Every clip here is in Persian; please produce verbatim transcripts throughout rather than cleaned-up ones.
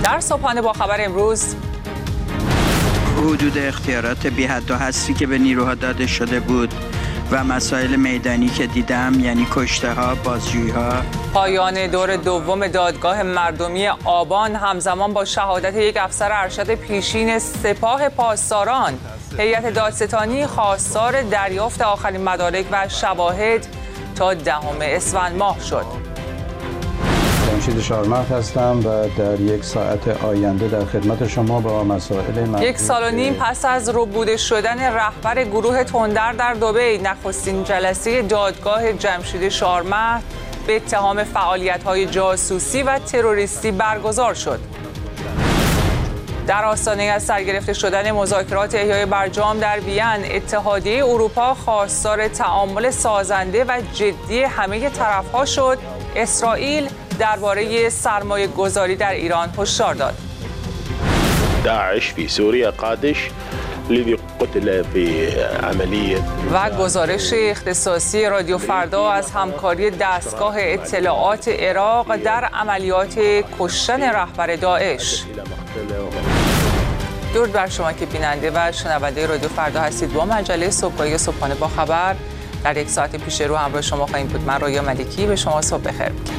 در صبحانه با خبر امروز، حدود اختیارات بی حد و حصری که به نیروها داده شده بود و مسائل میدانی که دیدم، یعنی کشته ها، بازجویی ها. پایان دور دوم دادگاه مردمی آبان همزمان با شهادت یک افسر ارشد پیشین سپاه پاسداران. هیئت دادستانی خواستار دریافت آخرین مدارک و شواهد تا دهم اسفند ماه شد. جمشید شارمرد هستم و در یک ساعت آینده در خدمت شما با مسائل یک سال و نیم پس از ربوده شدن رهبر گروه تندر در دبی، نخستین جلسه دادگاه جمشید شارمرد به اتهام فعالیت‌های جاسوسی و تروریستی برگزار شد. در آستانه از سرگرفته شدن مذاکرات احیای برجام در وین، اتحادیه اروپا خواستار تعامل سازنده و جدی همه طرف‌ها شد. اسرائیل درباره سرمایه گذاری در ایران هشدار داد. داعش فی سوریه قادش الذي قتل في عملیه. و گزارش اختصاصی رادیو فردا از همکاری دستگاه اطلاعات عراق در عملیات کشتن رهبر داعش. درود بر شما که بیننده و شنونده رادیو فردا هستید. با مجله صبحگاهی صبحانه با خبر در یک ساعت پیش رو همراه شما خواهیم بود. من رویا ملکی به شما صبح بخیر میگم.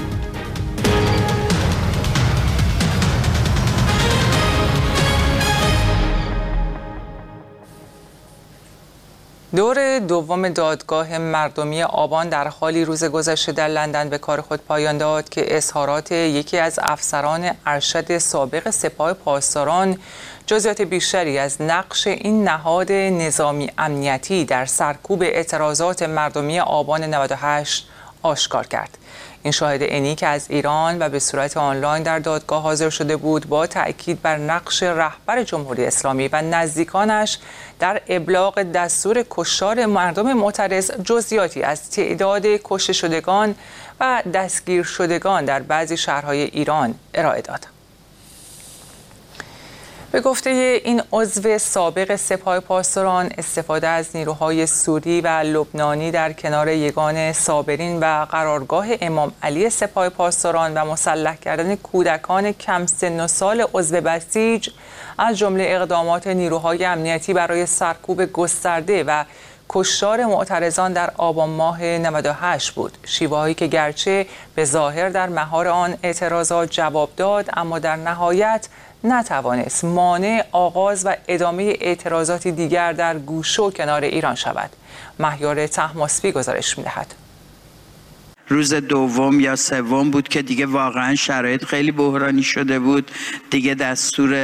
دور دوم دادگاه مردمی آبان در حالی روز گذشته در لندن به کار خود پایان داد که اظهارات یکی از افسران ارشد سابق سپاه پاسداران جزئیات بیشتری از نقش این نهاد نظامی امنیتی در سرکوب اعتراضات مردمی آبان نود و هشت آشکار کرد. این شاهد عینی که از ایران و به صورت آنلاین در دادگاه حاضر شده بود، با تأکید بر نقش رهبر جمهوری اسلامی و نزدیکانش در ابلاغ دستور کشتار مردم معترض جزئیاتی از تعداد کشته شدگان و دستگیر شدگان در بعضی شهرهای ایران ارائه داد. به گفته این عضو سابق سپاه پاسداران، استفاده از نیروهای سوری و لبنانی در کنار یگان صابرین و قرارگاه امام علی سپاه پاسداران و مسلح کردن کودکان کم سن و سال عضو بسیج از جمله اقدامات نیروهای امنیتی برای سرکوب گسترده و کشتار معترضان در آبان ماه نود و هشت بود. شیوه‌هایی که گرچه به ظاهر در مهار آن اعتراضات جواب داد، اما در نهایت نتوانست مانع آغاز و ادامه اعتراضاتی دیگر در گوشه و کنار ایران شود. مهیار طهماسبی گزارش می‌دهد. روز دوم یا سوم بود که دیگه واقعا شرایط خیلی بحرانی شده بود. دیگه دستور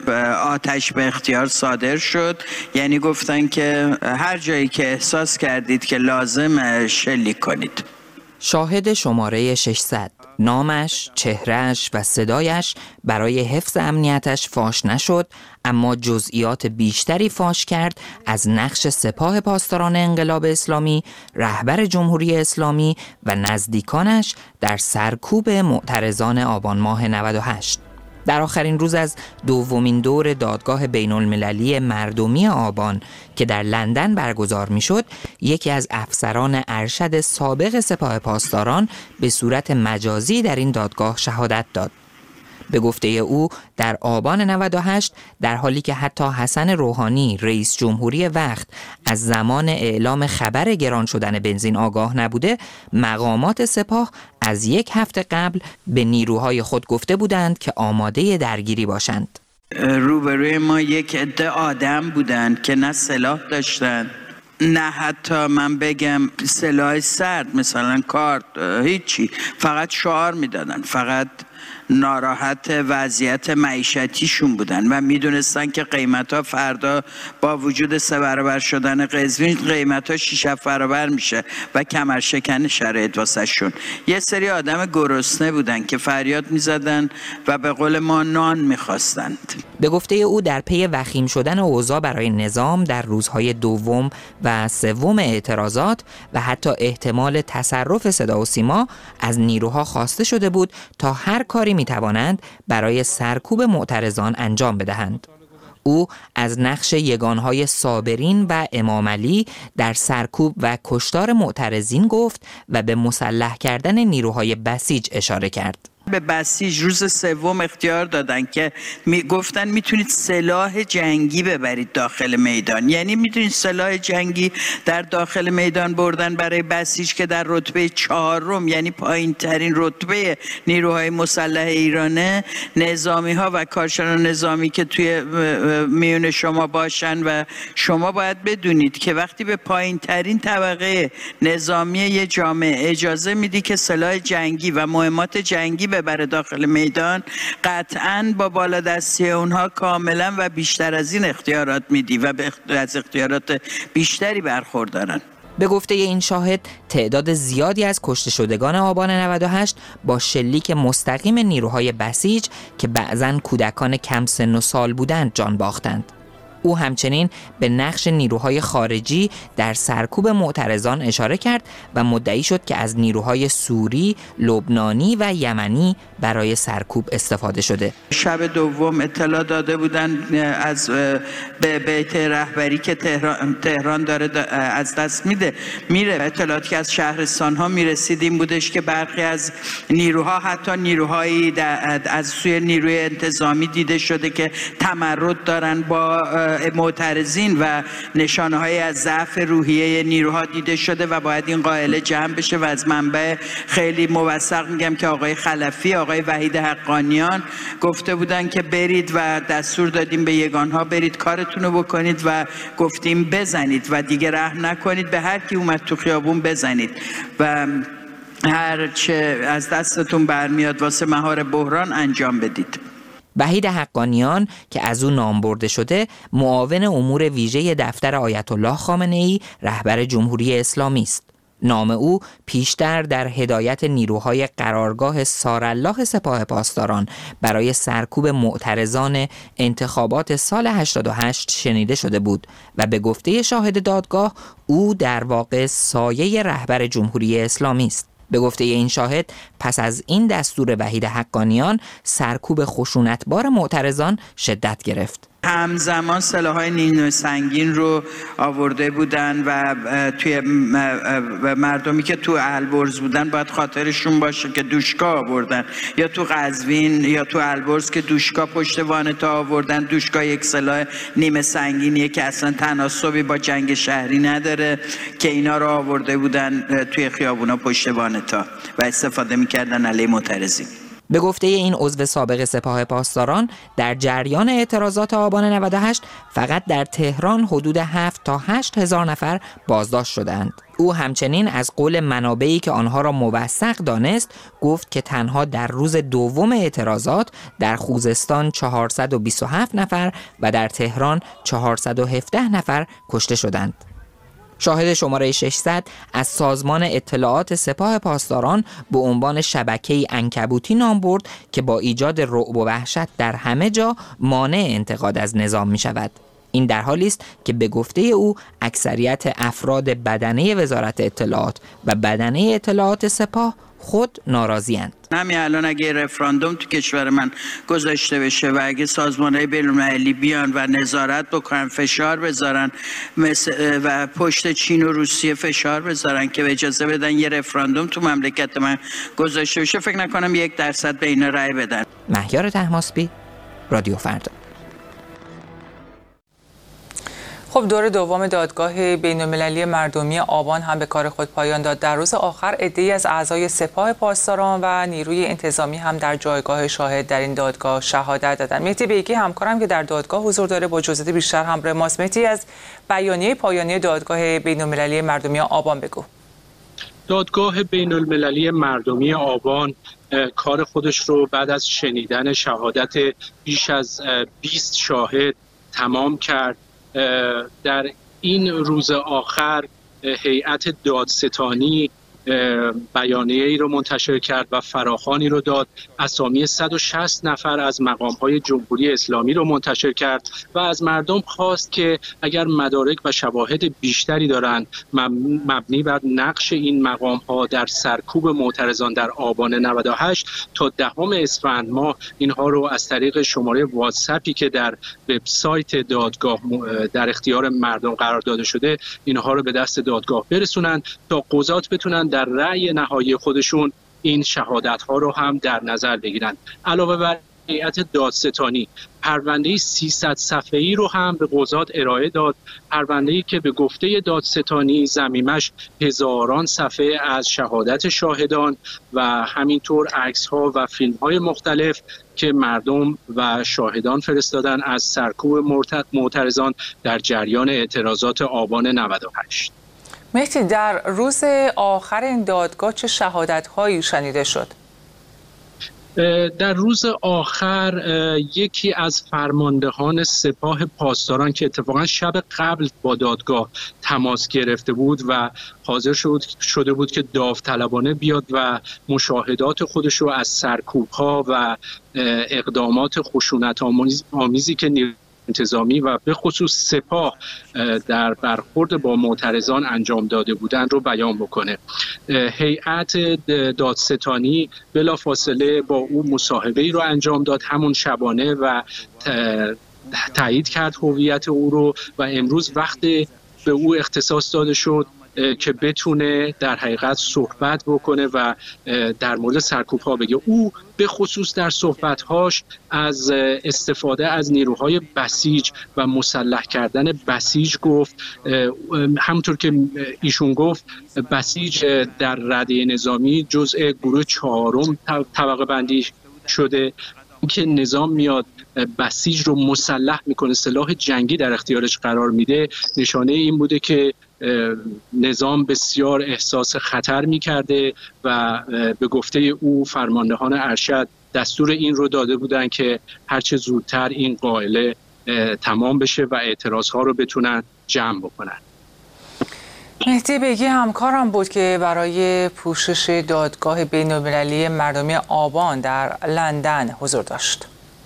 آتش به اختیار صادر شد، یعنی گفتن که هر جایی که احساس کردید که لازم شلیک کنید. شاهد شماره ششصد، نامش، چهرهش و صدایش برای حفظ امنیتش فاش نشد، اما جزئیات بیشتری فاش کرد از نقش سپاه پاسداران انقلاب اسلامی، رهبر جمهوری اسلامی و نزدیکانش در سرکوب معترضان آبان ماه نود و هشت. در آخرین روز از دومین دور دادگاه بین المللی مردمی آبان که در لندن برگزار می شد، یکی از افسران ارشد سابق سپاه پاسداران به صورت مجازی در این دادگاه شهادت داد. به گفته او در آبان نود و هشت، در حالی که حتی حسن روحانی رئیس جمهوری وقت از زمان اعلام خبر گران شدن بنزین آگاه نبوده، مقامات سپاه از یک هفته قبل به نیروهای خود گفته بودند که آماده درگیری باشند. روبروی ما یک عده آدم بودند که نه سلاح داشتند، نه حتی من بگم سلاح سرد مثلا کارت، هیچی، فقط شعار میدادن، فقط ناراحت وضعیت معیشتیشون بودن و میدونستن که قیمتا فردا با وجود سه برابر شدن قزوین قیمتا شش هفت برابر میشه و کمر شکن شرایط واسه شون. یه سری آدم گرسنه بودن که فریاد میزدن و به قول ما نان میخواستند. به گفته او در پی وخیم شدن اوضاع برای نظام در روزهای دوم و سوم اعتراضات و حتی احتمال تصرف صدا و سیما از نیروها خواسته شده بود تا هر کاری میتوانند برای سرکوب معترضان انجام بدهند. او از نقش یگانهای صابرین و امام علی در سرکوب و کشتار معترضین گفت و به مسلح کردن نیروهای بسیج اشاره کرد. به بسیج روز سوم اختیار دادن که می گفتن میتونید سلاح جنگی ببرید داخل میدان. یعنی میتونید سلاح جنگی در داخل میدان بردن برای بسیج که در رتبه چهارم، یعنی پایین ترین رتبه نیروهای مسلح ایرانه، نظامی ها و کارشناسان نظامی که توی میون شما باشن و شما باید بدونید که وقتی به پایین ترین طبقه نظامی یه جامعه اجازه میدی که سلاح جنگی و مهمات جنگی ببره داخل میدان، قطعاً با بالادستی اونها کاملا و بیشتر از این اختیارات میدی و از اختیارات بیشتری برخوردارن. به گفته این شاهد، تعداد زیادی از کشته شدگان آبان نود و هشت با شلیک مستقیم نیروهای بسیج که بعضاً کودکان کم سن و سال بودند جان باختند. او همچنین به نقش نیروهای خارجی در سرکوب معترضان اشاره کرد و مدعی شد که از نیروهای سوری، لبنانی و یمنی برای سرکوب استفاده شده. شب دوم اطلاع داده بودن از به بیت رهبری که تهران, تهران داره از دست میده میره. اطلاعاتی که از شهرستان ها میرسید این بودش که برخی از نیروها، حتی نیروهایی از سوی نیروی انتظامی دیده شده که تمرد دارن با معترضین و نشانه های از ضعف روحیه نیروها دیده شده و باید این قائله جمع بشه. و از منبع خیلی موثق میگم که آقای خلفی، آقای وحید حقانیان گفته بودن که برید و دستور دادیم به یگانها برید کارتون رو بکنید و گفتیم بزنید و دیگه رحم نکنید، به هر کی اومد تو خیابون بزنید و هر چه از دستتون برمیاد واسه مهار بحران انجام بدید. وحید حقانیان که از او نام برده شده، معاون امور ویژه دفتر آیت الله خامنه ای رهبر جمهوری اسلامی است. نام او پیشتر در هدایت نیروهای قرارگاه سارالله سپاه پاسداران برای سرکوب معترضان انتخابات سال هشتاد و هشت شنیده شده بود و به گفته شاهد دادگاه او در واقع سایه رهبر جمهوری اسلامی است. به گفته این شاهد، پس از این دستور وحید حقانیان سرکوب خشونتبار معترضان شدت گرفت. همزمان سلاح‌های نیروی سنگین رو آورده بودن و توی مردمی که تو البرز بودن باید خاطرشون باشه که دوشکا آوردن، یا تو قزوین یا تو البرز که دوشکا پشت وانتا آوردن. دوشکا یک سلاح نیمه سنگینیه که اصلا تناسبی با جنگ شهری نداره که اینا رو آورده بودن توی خیابونا پشت وانتا و استفاده می‌کردن علیه معترضین. به گفته این عضو سابق سپاه پاسداران، در جریان اعتراضات آبان نود و هشت فقط در تهران حدود هفت تا هشت هزار نفر بازداشت شدند. او همچنین از قول منابعی که آنها را موثق دانست گفت که تنها در روز دوم اعتراضات در خوزستان چهارصد و بیست و هفت نفر و در تهران چهارصد و هفده نفر کشته شدند. شاهد شماره ششصد از سازمان اطلاعات سپاه پاسداران به عنوان شبکه‌ای عنکبوتی نام برد که با ایجاد رعب و وحشت در همه جا مانع انتقاد از نظام می شود. این در حالی است که به گفته او اکثریت افراد بدنه وزارت اطلاعات و بدنه اطلاعات سپاه خود ناراضی‌اند. همین الان اگه رفراندوم تو کشور من گذاشته بشه و اگه سازمان‌های بین‌المللی بیان و نظارت بکنن، فشار بذارن و پشت چین و روسیه فشار بذارن که اجازه بدن یه رفراندوم تو مملکت من گذاشته بشه، فکر نکنم یک درصد به اینا رأی بدن. مهیار طهماسبی، رادیو فردا. خب دور دوم دادگاه بین‌المللی مردمی آبان هم به کار خود پایان داد. در روز آخر عده‌ای از اعضای سپاه پاسداران و نیروی انتظامی هم در جایگاه شاهد در این دادگاه شهادت دادند. مهدی بیگی همکارم که در دادگاه حضور داره با جزئیات بیشتر همراه ماست. مهدی، از بیانیه پایانی دادگاه بین‌المللی مردمی آبان بگو. دادگاه بین‌المللی مردمی آبان کار خودش رو بعد از شنیدن شهادت بیش از بیست شاهد تمام کرد. در این روز آخر هیئت دادستانی بیانیه‌ای رو منتشر کرد و فراخوانی رو داد. اسامی صد و شصت نفر از مقام‌های جمهوری اسلامی رو منتشر کرد و از مردم خواست که اگر مدارک و شواهد بیشتری دارند مبنی بر نقش این مقام‌ها در سرکوب معترضان در آبان نود و هشت تا دهم اسفند ماه اینها رو از طریق شماره واتساپی که در وبسایت دادگاه در اختیار مردم قرار داده شده اینها رو به دست دادگاه برسونند تا قضات بتونن در رأی نهایی خودشون این شهادت ها رو هم در نظر بگیرند. علاوه بر هیئت دادستانی پرونده سیصد صفحه‌ای رو هم به قضات ارائه داد، پرونده‌ای که به گفته دادستانی ضمیمش هزاران صفحه از شهادت شاهدان و همینطور عکس‌ها و فیلم‌های مختلف که مردم و شاهدان فرستادن از سرکوب معترضان در جریان اعتراضات آبان نود و هشت. مهدی، در روز آخر این دادگاه چه شهادت‌هایی شنیده شد؟ در روز آخر یکی از فرماندهان سپاه پاسداران که اتفاقا شب قبل با دادگاه تماس گرفته بود و حاضر شده بود که داوطلبانه بیاد و مشاهدات خودش رو از سرکوب‌ها و اقدامات خشونت آمیزی که نیروی انتظامی و به خصوص سپاه در برخورد با معترضان انجام داده بودند رو بیان بکنه. هیئت دادستانی بلافاصله با او مصاحبه‌ای رو انجام داد همون شبانه و تایید کرد هویت او رو و امروز وقت به او اختصاص داده شد که بتونه در حقیقت صحبت بکنه و در مورد سرکوب‌ها بگه. او به خصوص در صحبت‌هاش از استفاده از نیروهای بسیج و مسلح کردن بسیج گفت. همونطور که ایشون گفت بسیج در رده نظامی جزء گروه چهارم طبقه بندی شده که نظام میاد بسیج رو مسلح میکنه، سلاح جنگی در اختیارش قرار میده. نشانه این بوده که نظام بسیار احساس خطر میکرده و به گفته او فرماندهان ارشد دستور این رو داده بودن که هرچه زودتر این قائله تمام بشه و اعتراضها رو بتونن جمع بکنن. مهدی بیگی همکارم بود که برای پوشش دادگاه بین‌المللی مردمی آبان در لندن حضور داشت.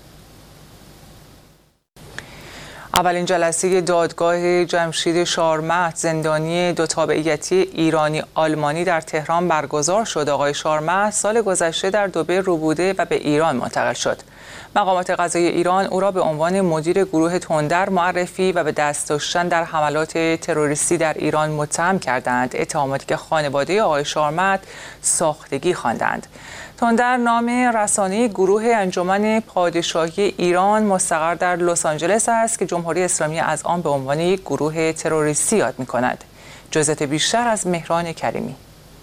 اولین جلسه دادگاه جمشید شارمهد زندانی دو تابعیتی ایرانی آلمانی در تهران برگزار شد. آقای شارمهد سال گذشته در دبی رو بوده و به ایران منتقل شد. مقامات قضایی ایران او را به عنوان مدیر گروه تندر معرفی و به دست داشتن در حملات تروریستی در ایران متهم کردند. اتهاماتی که خانواده آقای شارمهد ساختگی خواندند. تندر نام رسانه گروه انجمن پادشاهی ایران مستقر در لس آنجلس است که جمهوری اسلامی از آن به عنوان یک گروه تروریستی یاد می‌کند. جزئیات بیشتر از مهران کریمی.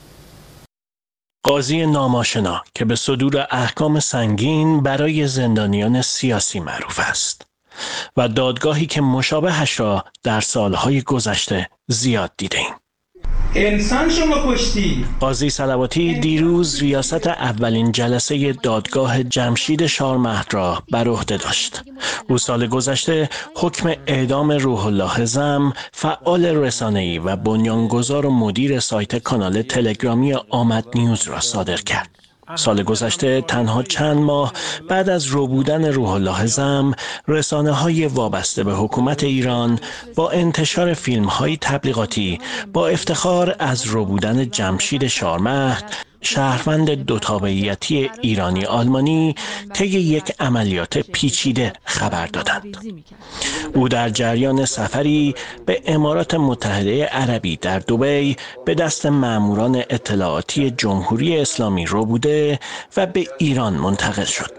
قاضی ناماشنا که به صدور احکام سنگین برای زندانیان سیاسی معروف است و دادگاهی که مشابهش را در سالهای گذشته زیاد دیدیم. انسان شما کشتی. قاضی صلواتی دیروز ریاست اولین جلسه دادگاه جمشید شارمهد را بر عهده داشت. او سال گذشته حکم اعدام روح الله زم، فعال رسانه‌ای و بنیانگذار و مدیر سایت کانال تلگرامی آمد نیوز را صادر کرد. سال گذشته تنها چند ماه بعد از ربودن روح الله زم، رسانه‌های وابسته به حکومت ایران با انتشار فیلم‌های تبلیغاتی با افتخار از ربودن جمشید شارمهد، شهروند دو تابعیتی ایرانی آلمانی، طی یک عملیات پیچیده خبر دادند. او در جریان سفری به امارات متحده عربی در دبی به دست ماموران اطلاعاتی جمهوری اسلامی ربوده و به ایران منتقل شد.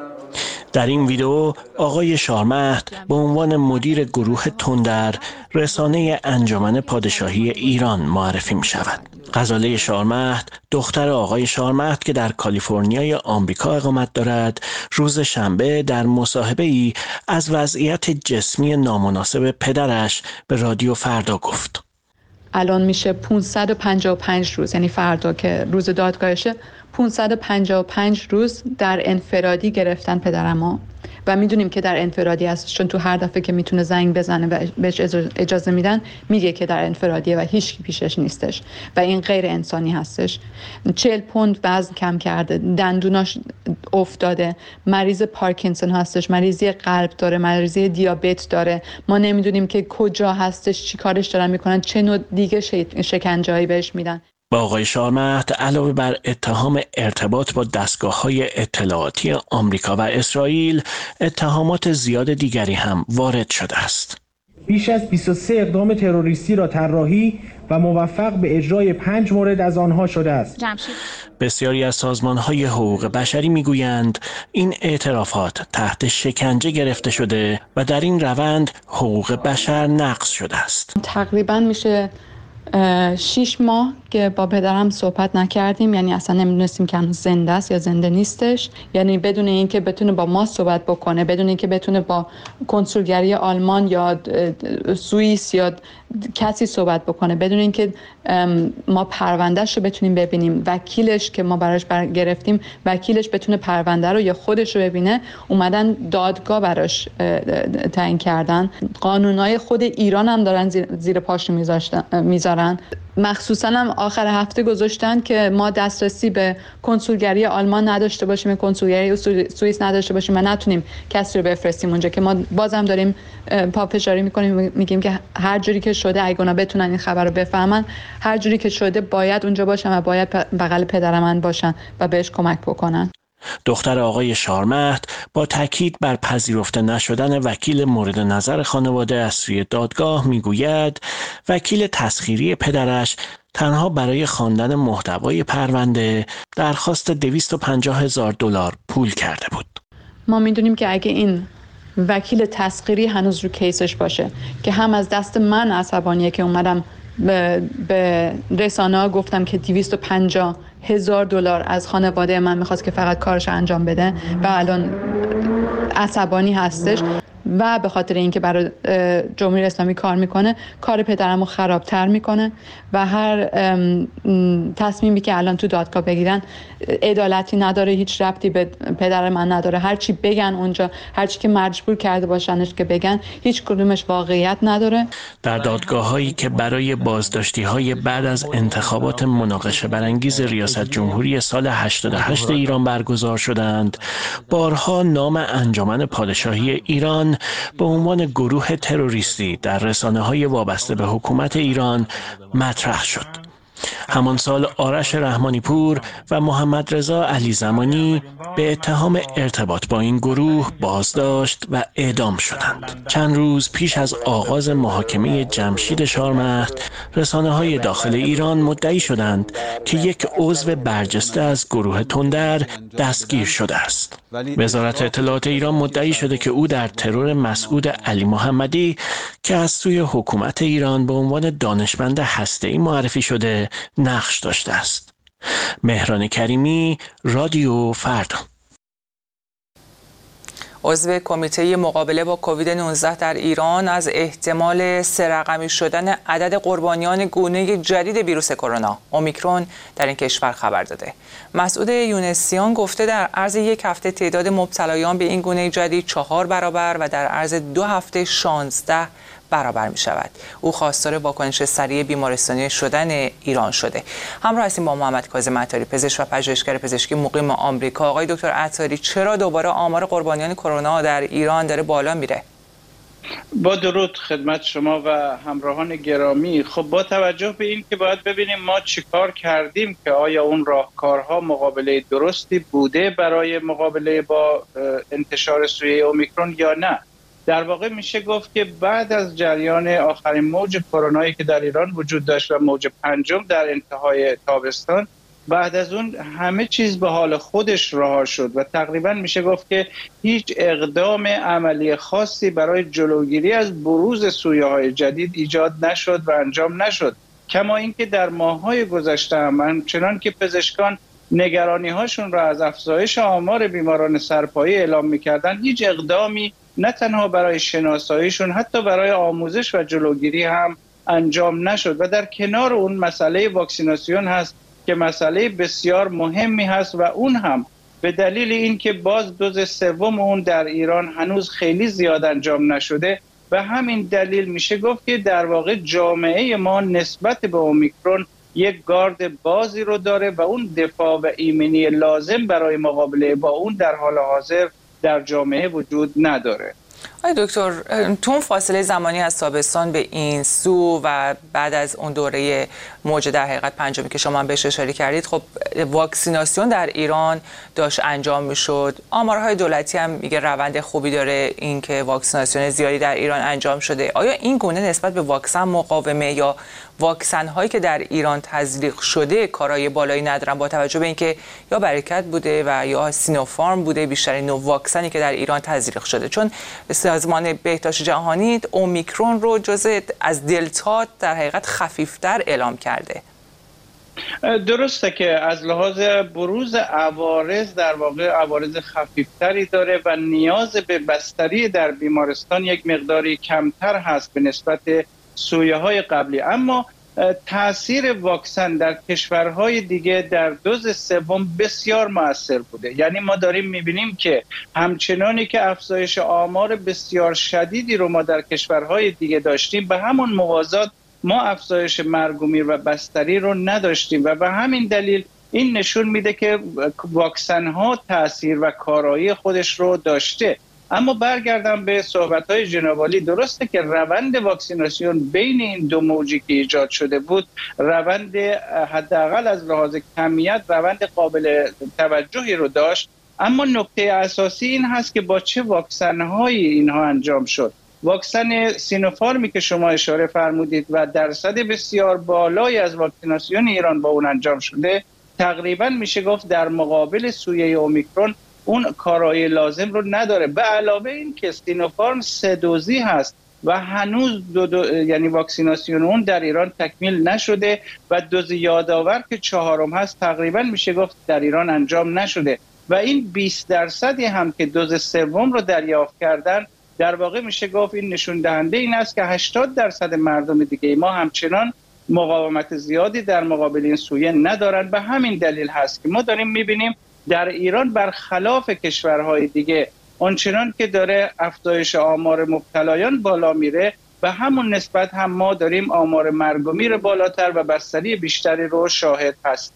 در این ویدئو آقای شارمهد به عنوان مدیر گروه تندر رسانه انجمن پادشاهی ایران معرفی می شود. غزاله شارمهد، دختر آقای شارمهد که در کالیفرنیای آمریکا اقامت دارد، روز شنبه در مصاحبه‌ای از وضعیت جسمی نامناسب پدرش به رادیو فردا گفت. الان میشه پانصد و پنجاه و پنج روز، یعنی فردا که روز دادگاهشه، پانصد و پنجاه و پنج روز در انفرادی گرفتن پدرمو و میدونیم که در انفرادی هست، چون تو هر دفعه که میتونه زنگ بزنه و بهش اجازه میدن میگه که در انفرادیه و هیچ کی پیشش نیستش و این غیر انسانی هستش. چهل پوند وزن کم کرده، دندوناش افتاده، مریض پارکینسون هستش، مریضی قلب داره، مریضی دیابت داره. ما نمیدونیم که کجا هستش، چی کارش دارن میکنن، چه نوع دیگه شکنجه‌ای بهش میدن. با آقای شارمهد علاوه بر اتهام ارتباط با دستگاه‌های اطلاعاتی آمریکا و اسرائیل، اتهامات زیاد دیگری هم وارد شده است. بیش از بیست و سه اقدام تروریستی را طراحی و موفق به اجرای پنج مورد از آنها شده است. بسیاری از سازمان‌های حقوق بشری می‌گویند این اعترافات تحت شکنجه گرفته شده و در این روند حقوق بشر نقض شده است. تقریباً میشه شیش ماه که با پدرم صحبت نکردیم، یعنی اصلا نمیدونستیم که هنوز زنده است یا زنده نیستش، یعنی بدون اینکه بتونه با ما صحبت بکنه، بدون اینکه بتونه با کنسولگری آلمان یا سوئیس یا کسی صحبت بکنه، بدون اینکه ما پروندهش رو بتونیم ببینیم، وکیلش که ما براش گرفتیم وکیلش بتونه پرونده رو یا خودش رو ببینه، اومدن دادگاه براش تعیین کردن. قانونای خود ایران هم دارن زیر پاش میذارن. مخصوصا هم آخر هفته گذاشتن که ما دسترسی به کنسولگری آلمان نداشته باشیم، کنسولگری سوئیس نداشته باشیم و نتونیم کسی رو بفرستیم اونجا، که ما بازم داریم پافشاری میکنیم، میگیم که هر جوری که شده اگه اونا بتونن این خبر رو بفهمن، هر جوری که شده باید اونجا باشن و باید بغل پدر من باشن و بهش کمک بکنن. دختر آقای شارمهد با تاکید بر پذیرفته نشدن وکیل مورد نظر خانواده از سوی دادگاه میگوید وکیل تسخیری پدرش تنها برای خواندن محتوای پرونده درخواست دویست و پنجاه هزار دلار پول کرده بود. ما میدونیم که اگه این وکیل تسخیری هنوز رو کیسش باشه، که هم از دست من عصبانیه که اومدم به, به رسانه ها گفتم که دویست و پنجاه هزار دلار از خانواده من میخواست که فقط کارش انجام بده و الان عصبانی هستش و به خاطر اینکه برای جمهوری اسلامی کار میکنه، کار پدرمو خرابتر میکنه و هر تصمیمی که الان تو دادگاه بگیرن عدالتی نداره، هیچ ربطی به پدر من نداره. هر چی بگن اونجا، هر چی که مجبور کرده باشنش که بگن، هیچ کدومش واقعیت نداره. در دادگاه‌هایی که برای بازداشتی‌های بعد از انتخابات مناقشه برانگیز ریاست جمهوری سال هشتاد و هشت ایران برگزار شدند، بارها نام انجمن پادشاهی ایران به عنوان گروه تروریستی در رسانه‌های وابسته به حکومت ایران مطرح شد. همان سال آرش رحمانی پور و محمد رضا علی زمانی به اتهام ارتباط با این گروه بازداشت و اعدام شدند. چند روز پیش از آغاز محاکمه جمشید شارمهد، رسانه‌های داخل ایران مدعی شدند که یک عضو برجسته از گروه تندر دستگیر شده است. وزارت اطلاعات ایران مدعی شده که او در ترور مسعود علی محمدی که از سوی حکومت ایران به عنوان دانشمند هسته‌ای معرفی شده نقش داشته است. مهران کریمی، رادیو فردا. عضو کمیته مقابله با کووید نوزده در ایران از احتمال سه رقمی شدن عدد قربانیان گونه جدید ویروس کرونا اومیکرون در این کشور خبر داده. مسعود یونسیان گفته در عرض یک هفته تعداد مبتلایان به این گونه جدید چهار برابر و در عرض دو هفته شانزده برابر می شود. او خواستار واکنش سریع بیمارستانی شدن ایران شده. همراه هستیم با محمد کاظم عطاری، پزشک و پژوهشگر پزشکی مقیم آمریکا. آقای دکتر عطاری، چرا دوباره آمار قربانیان کرونا در ایران داره بالا میره؟ با درود خدمت شما و همراهان گرامی. خب با توجه به این که باید ببینیم ما چیکار کردیم که آیا اون راهکارها مقابله درستی بوده برای مقابله با انتشار سویه اومیکرون یا نه. در واقع میشه گفت که بعد از جریان آخرین موج کرونایی که در ایران وجود داشت و موج پنجم در انتهای تابستان، بعد از اون همه چیز به حال خودش رها شد و تقریبا میشه گفت که هیچ اقدام عملی خاصی برای جلوگیری از بروز سویه‌های جدید ایجاد نشد و انجام نشد. کما اینکه در ماه‌های گذشته هم چنان که پزشکان نگرانی هاشون را از افزایش آمار بیماران سرپایی اعلام میکردن، هیچ اقدامی نه تنها برای شناساییشون، حتی برای آموزش و جلوگیری هم انجام نشد. و در کنار اون مسئله واکسیناسیون هست که مسئله بسیار مهمی هست و اون هم به دلیل اینکه باز دوز سوم اون در ایران هنوز خیلی زیاد انجام نشده، به همین دلیل میشه گفت که در واقع جامعه ما نسبت به اومیکرون یک گارد بازی رو داره و اون دفاع و ایمنی لازم برای مقابله با اون در حال حاضر در جامعه وجود نداره. آقای دکتر، تو فاصله زمانی از تابستان به این سو و بعد از اون دوره موج در حقیقت پنجمی که شما هم بهش اشاره کردید، خب واکسیناسیون در ایران داشت انجام میشد. آمارهای دولتی هم میگه روند خوبی داره، این که واکسیناسیون زیادی در ایران انجام شده. آیا این گونه نسبت به واکسن مقاومه یا واکسن هایی که در ایران تزریق شده کارهای بالایی ندارن، با توجه به اینکه یا برکت بوده و یا سینوفارم بوده بیشترین نوع واکسنی که در ایران تزریق شده؟ چون سازمان بهداشت جهانی اومیکرون رو جزء از دلتا در حقیقت خفیفتر اعلام کرده. درسته که از لحاظ بروز عوارض در واقع عوارض خفیفتری داره و نیاز به بستری در بیمارستان یک مقداری کمتر هست به نسبت سویه های قبلی، اما تاثیر واکسن در کشورهای دیگه در دوز سوم بسیار مؤثر بوده. یعنی ما داریم میبینیم که همچنانی که افزایش آمار بسیار شدیدی رو ما در کشورهای دیگه داشتیم، به همون موازات ما افزایش مرگ و میر و بستری رو نداشتیم و به همین دلیل این نشون میده که واکسن ها تاثیر و کارایی خودش رو داشته. اما برگردم به صحبت‌های جناب عالی، درسته که روند واکسیناسیون بین این دو موجی که ایجاد شده بود روند حداقل از لحاظ کمیت روند قابل توجهی رو داشت، اما نکته اساسی این هست که با چه واکسن‌هایی اینها انجام شد. واکسن سینوفارمی که شما اشاره فرمودید و درصد بسیار بالایی از واکسیناسیون ایران با اون انجام شده، تقریبا میشه گفت در مقابل سویه اومیکرون اون کارایی لازم رو نداره. به علاوه این که سینوفارم سه دوزی هست و هنوز دو دو یعنی واکسیناسیون اون در ایران تکمیل نشده و دوز یادآور که چهارم هست تقریبا میشه گفت در ایران انجام نشده و این بیست درصدی هم که دوز سوم رو دریافت کردن، در واقع میشه گفت این نشون دهنده این است که هشتاد درصد مردم دیگه ما همچنان مقاومت زیادی در مقابل این سویه ندارن. به همین دلیل هست که ما داریم میبینیم در ایران برخلاف کشورهای دیگه آنچنان که داره افزایش آمار مبتلایان بالا میره، به همون نسبت هم ما داریم آمار مرگ و میر بالاتر و بستری بیشتری رو شاهد هست.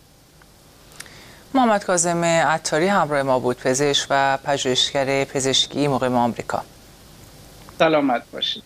محمد کاظم عطاری همراه ما بود، پزشک و پژوهشگر پزشکی مقیم آمریکا. سلامت باشید.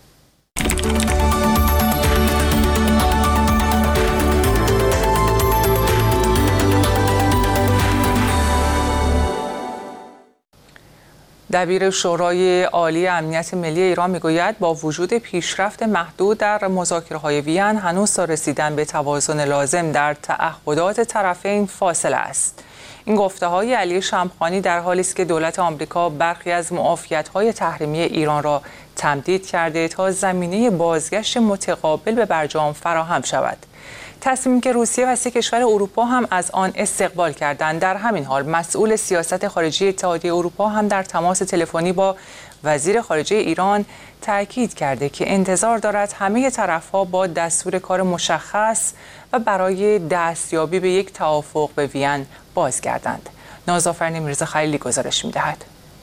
دبیر شورای عالی امنیت ملی ایران میگوید با وجود پیشرفت محدود در مذاکره‌های وین هنوز تا رسیدن به توازن لازم در تعهدات طرفین فاصله است. این گفته‌های علی شمخانی در حالی است که دولت آمریکا برخی از معافیت‌های تحریمی ایران را تمدید کرده تا زمینه بازگشت متقابل به برجام فراهم شود. تصمیمی که روسیه و سه کشور اروپا هم از آن استقبال کردند. در همین حال مسئول سیاست خارجی اتحادیه اروپا هم در تماس تلفنی با وزیر خارجه ایران تاکید کرده که انتظار دارد همه طرف‌ها با دستور کار مشخص و برای دستیابی به یک توافق به وین بازگردند. نازآفرین میرزا خلیلی گزارش می‌دهد.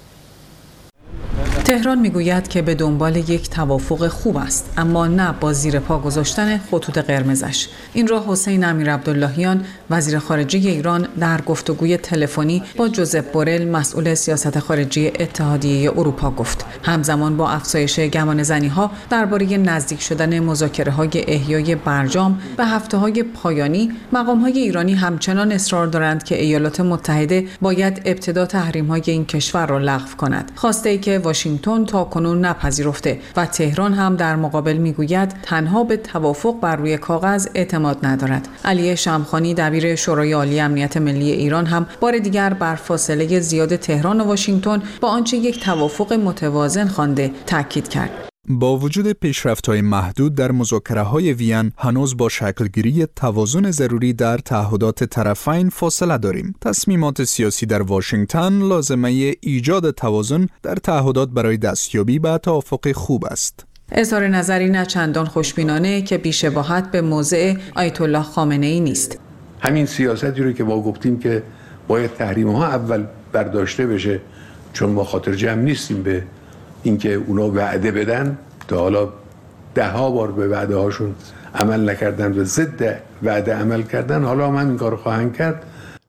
تهران میگوید که به دنبال یک توافق خوب است، اما نه با زیر پا گذاشتن خطوط قرمزش. این را حسین امیرعبداللهیان وزیر خارجه ایران در گفتگوی تلفنی با جوزپ بورل مسئول سیاست خارجی اتحادیه اروپا گفت. همزمان با افزایش گمانه‌زنی‌ها درباره نزدیک شدن مذاکره‌های احیای برجام به هفته‌های پایانی، مقام‌های ایرانی همچنان اصرار دارند که ایالات متحده باید ابتدا تحریم‌های این کشور را لغو کند. خواسته‌ای که واشنگتن تاکنون نپذیرفته و تهران هم در مقابل میگوید تنها به توافق بر روی کاغذ اعتماد ندارد. علی شمخانی دبیر شورای عالی امنیت ملی ایران هم بار دیگر بر فاصله زیاد تهران و واشنگتن با آنچه یک توافق متوازن خوانده تاکید کرد. با وجود پیشرفت‌های محدود در مذاکره‌های وین هنوز با شکلگیری توازن ضروری در تعهدات طرفین فاصله داریم. تصمیمات سیاسی در واشنگتن لازمه ایجاد توازن در تعهدات برای دستیابی به توافق خوب است. اظهار نظری نه چندان خوشبینانه که بی‌شباهت به موضع آیت الله خامنه‌ای نیست. همین سیاستی رو که ما گفتیم که باید تحریم‌ها اول برداشته بشه، چون ما خاطر جمع نیستیم به اینکه اونا وعده بدن، تا حالا ده ها بار به وعده هاشون عمل نکردن و ضد وعده عمل کردن، حالا هم این کار خواهند کرد.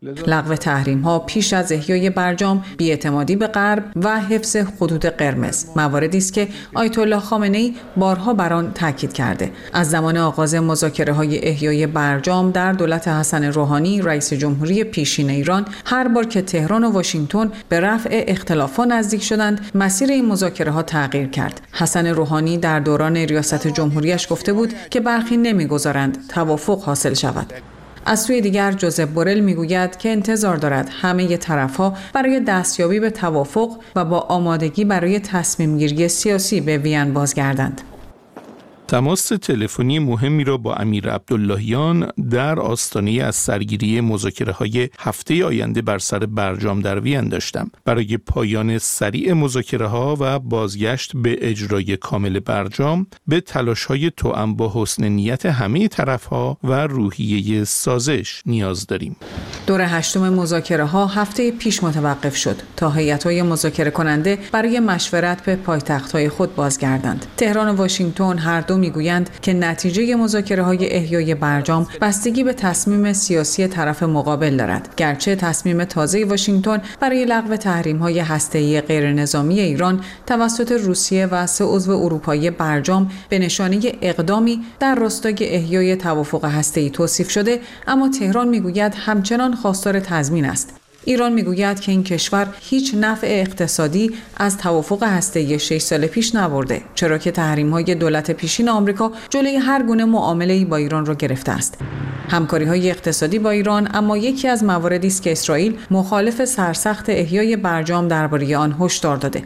لغو تحریم ها پیش از احیای برجام، بی‌اعتمادی به غرب و حفظ خطوط قرمز مواردی است که آیت الله خامنه‌ای بارها بر آن تاکید کرده. از زمان آغاز مذاکره های احیای برجام در دولت حسن روحانی رئیس جمهوری پیشین ایران، هر بار که تهران و واشنگتن به رفع اختلافات نزدیک شدند، مسیر این مذاکره ها تغییر کرد. حسن روحانی در دوران ریاست جمهوریش گفته بود که برخی نمیگذارند توافق حاصل شود. از سوی دیگر جوزف بورل میگوید که انتظار دارد همه طرف‌ها برای دستیابی به توافق و با آمادگی برای تصمیم گیری سیاسی به وین بازگردند. تماس تلفنی مهمی را با امیر عبداللهیان در آستانه از سرگیری مذاکره‌های هفته آینده بر سر برجام در وین داشتم. برای پایان سریع مذاکره‌ها و بازگشت به اجرای کامل برجام به تلاش‌های توأم با حسن نیت همه طرف‌ها و روحیه سازش نیاز داریم. دور هشتم مذاکره‌ها هفته پیش متوقف شد تا هیئت‌های مذاکره کننده برای مشورت به پایتخت‌های خود بازگردند. تهران و واشنگتن هر دو میگویند که نتیجه مذاکره‌های احیای برجام بستگی به تصمیم سیاسی طرف مقابل دارد. گرچه تصمیم تازه واشنگتن برای لغو تحریم‌های هسته‌ای غیرنظامی ایران توسط روسیه و سه عضو اروپایی برجام به نشانه اقدامی در راستای احیای توافق هسته‌ای توصیف شده، اما تهران میگوید همچنان خواستار تضمین است. ایران میگوید که این کشور هیچ نفع اقتصادی از توافق هسته‌ای شش سال پیش نبرده، چرا که تحریم‌های دولت پیشین آمریکا جلوی هر گونه معامله‌ای با ایران را گرفته است. همکاری‌های اقتصادی با ایران اما یکی از مواردی است که اسرائیل مخالف سرسخت احیای برجام درباره آن هشدار داده.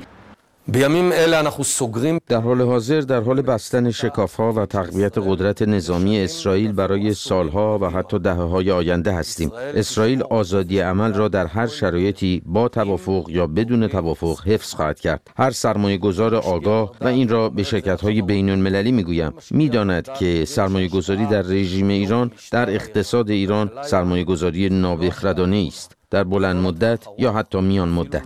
در حال حاضر در حال بستن شکاف‌ها و تقویت قدرت نظامی اسرائیل برای سالها و حتی دهه‌های آینده هستیم. اسرائیل آزادی عمل را در هر شرایطی با توافق یا بدون توافق حفظ خواهد کرد. هر سرمایه‌گذار آگاه، و این را به شرکت‌های بین‌المللی می‌گویم، می‌داند که سرمایه‌گذاری در رژیم ایران در اقتصاد ایران سرمایه‌گذاری نابخردانه است، در بلند مدت یا حتی میان مدت.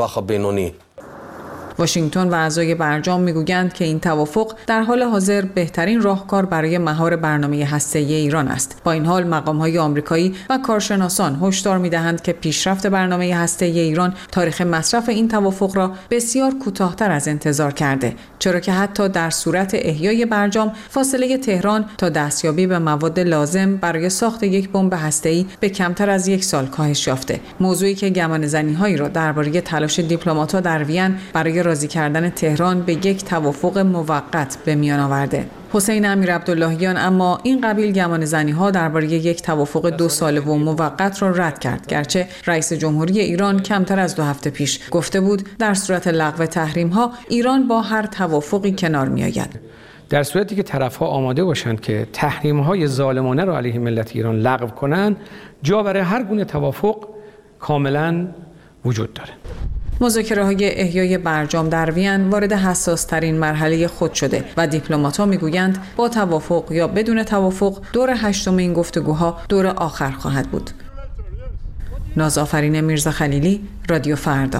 واشنگتن و اعضای برجام میگویند که این توافق در حال حاضر بهترین راهکار برای مهار برنامه هسته‌ای ایران است. با این حال مقام‌های آمریکایی و کارشناسان هشدار می‌دهند که پیشرفت برنامه هسته‌ای ایران تاریخ مصرف این توافق را بسیار کوتاه‌تر از انتظار کرده، چرا که حتی در صورت احیای برجام فاصله تهران تا دستیابی به مواد لازم برای ساخت یک بمب هسته‌ای به کمتر از یک سال کاهش یافته. موضوعی که گمانه‌زنی‌هایی را درباره تلاش دیپلمات‌ها در وین برای راضی کردن تهران به یک توافق موقت به میان آورده. حسین امیر عبداللهیان اما این قبیل گمانه‌زنی‌ها درباره یک توافق دو ساله و موقت را رد کرد، گرچه رئیس جمهوری ایران کمتر از دو هفته پیش گفته بود در صورت لغو تحریم‌ها ایران با هر توافقی کنار می‌آید. در صورتی که طرف‌ها آماده باشند که تحریم‌های ظالمانه را علیه ملت ایران لغو کنند، جا برای هر گونه توافق کاملاً وجود دارد. مذاکره‌های احیای برجام در وین وارد حساس‌ترین مرحله خود شده و دیپلمات‌ها می‌گویند با توافق یا بدون توافق دور هشتم این گفتگوها دور آخر خواهد بود. نازآفرین میرزا خلیلی، رادیو فردا.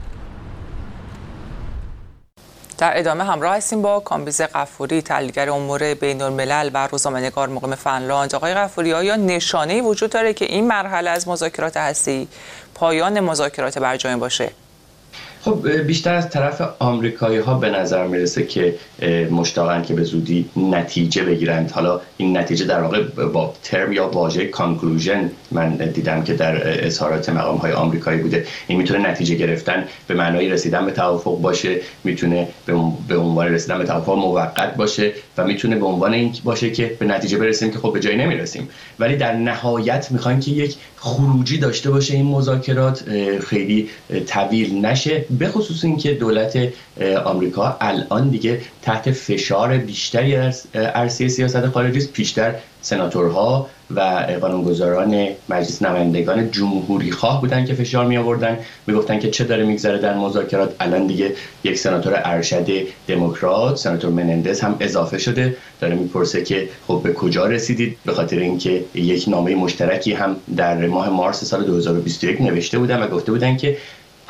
در ادامه همراه هستیم با کامبیز غفوری، تحلیلگر امور بین‌الملل و روزنامه‌نگار مقیم فنلاند. آقای غفوری، آیا نشانه‌ای وجود داره که این مرحله از مذاکرات هسته‌ای پایان مذاکرات برجام باشه؟ خب بیشتر از طرف آمریکایی ها به نظر میرسه که مشتاقن که به زودی نتیجه بگیرند. حالا این نتیجه در واقع با ترم یا واژه کانکلوژن من دیدم که در اظهارات مقام های آمریکایی بوده. این میتونه نتیجه گرفتن به معنای رسیدن به توافق باشه، میتونه به عنوان رسیدن به توافق موقت باشه و میتونه به عنوان این باشه که به نتیجه برسیم که خب به جایی نمیرسیم، ولی در نهایت میخوایم که یک خروجی داشته باشه این مذاکرات، خیلی طویل نشه، به خصوص اینکه دولت آمریکا الان دیگه تحت فشار بیشتری از عرصه سیاست خارجی است. پیشتر سناتورها و قانونگذاران مجلس نمایندگان جمهوری خواه بودن که فشار می آوردن، می گفتن که چه داره میگذره در مذاکرات. الان دیگه یک سناتور ارشد دموکرات، سناتور منندز هم اضافه شده، داره میپرسه که خب به کجا رسیدید، به خاطر اینکه یک نامه مشترکی هم در ماه مارس سال دو هزار و بیست و یک نوشته بودن و گفته بودن که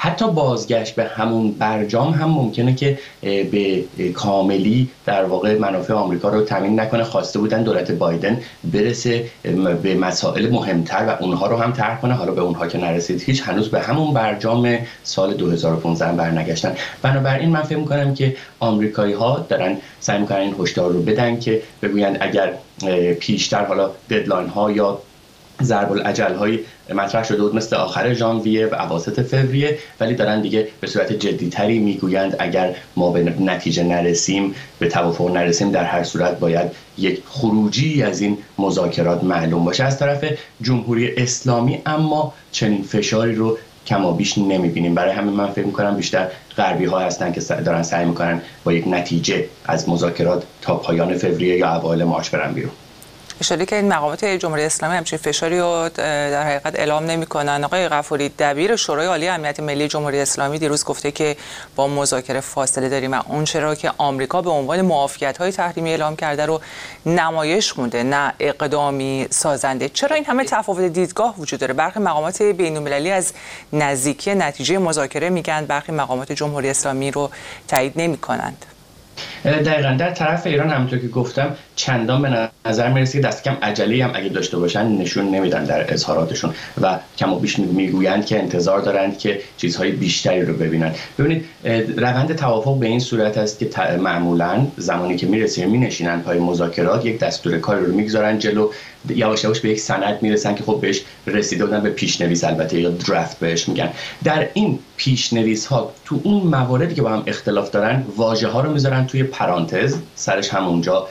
حتی بازگشت به همون برجام هم ممکنه که به کاملی در واقع منافع آمریکا رو تامین نکنه. خواسته بودن دولت بایدن برسه به مسائل مهمتر و اونها رو هم طرح کنه، حالا به اونها که نرسید هیچ، هنوز به همون برجام سال دو هزار و پانزده برنگشتن. بنابراین من فکر می‌کنم که آمریکایی‌ها دارن سعی می‌کنن این هشدار رو بدن که بگویند اگر پیشتر حالا ددلاین ها یا ضرب الاجل های مطرح شده بود مثل آخر ژانویه و اواسط فوریه، ولی دارن دیگه به صورت جدی‌تری میگویند اگر ما به نتیجه نرسیم، به توافق نرسیم، در هر صورت باید یک خروجی از این مذاکرات معلوم باشه از طرف جمهوری اسلامی. اما چنین فشاری رو کما بیش نمیبینیم. برای همین من فکر میکنم بیشتر غربی ها هستن که دارن سعی میکنن با یک نتیجه از مذاکرات تا پایان فوریه یا اوایل مارس برن بیرون. اشاره که این مقامات جمهوری اسلامی همچین فشاری رو در حقیقت اعلام نمی‌کنن. آقای غفوری، دبیر شورای عالی امنیت ملی جمهوری اسلامی دیروز گفته که با مذاکره فاصله داریم و اون چرا که آمریکا به عنوان معافیت‌های تحریمی اعلام کرده رو نمایش مونده، نه اقدامی سازنده. چرا این همه تفاوت دیدگاه وجود داره؟ برخی مقامات بین‌المللی از نزدیکی نتیجه مذاکره میگن، برخی مقامات جمهوری اسلامی رو تایید نمی‌کنند. دقیقاً در طرف ایران همونطور که گفتم چندان به نظر میرسه که دست کم عجله هم اگه داشته باشن نشون نمیدن در اظهاراتشون و کم و بیش میگویند که انتظار دارند که چیزهای بیشتری رو ببینن. ببینید روند توافق به این صورت است که معمولاً زمانی که میرسه مینشینن پای مذاکرات، یک دستور کار رو میگذارن جلو، یواش یواش به یک سند میرسن که خب بهش رسیده بودن، به پیشنویس البته یا درافت بهش میگن. در این پیشنویس ها تو اون مواردی که با هم اختلاف دارن واژه ها رو میذارن توی پرانتز، سرش همونجا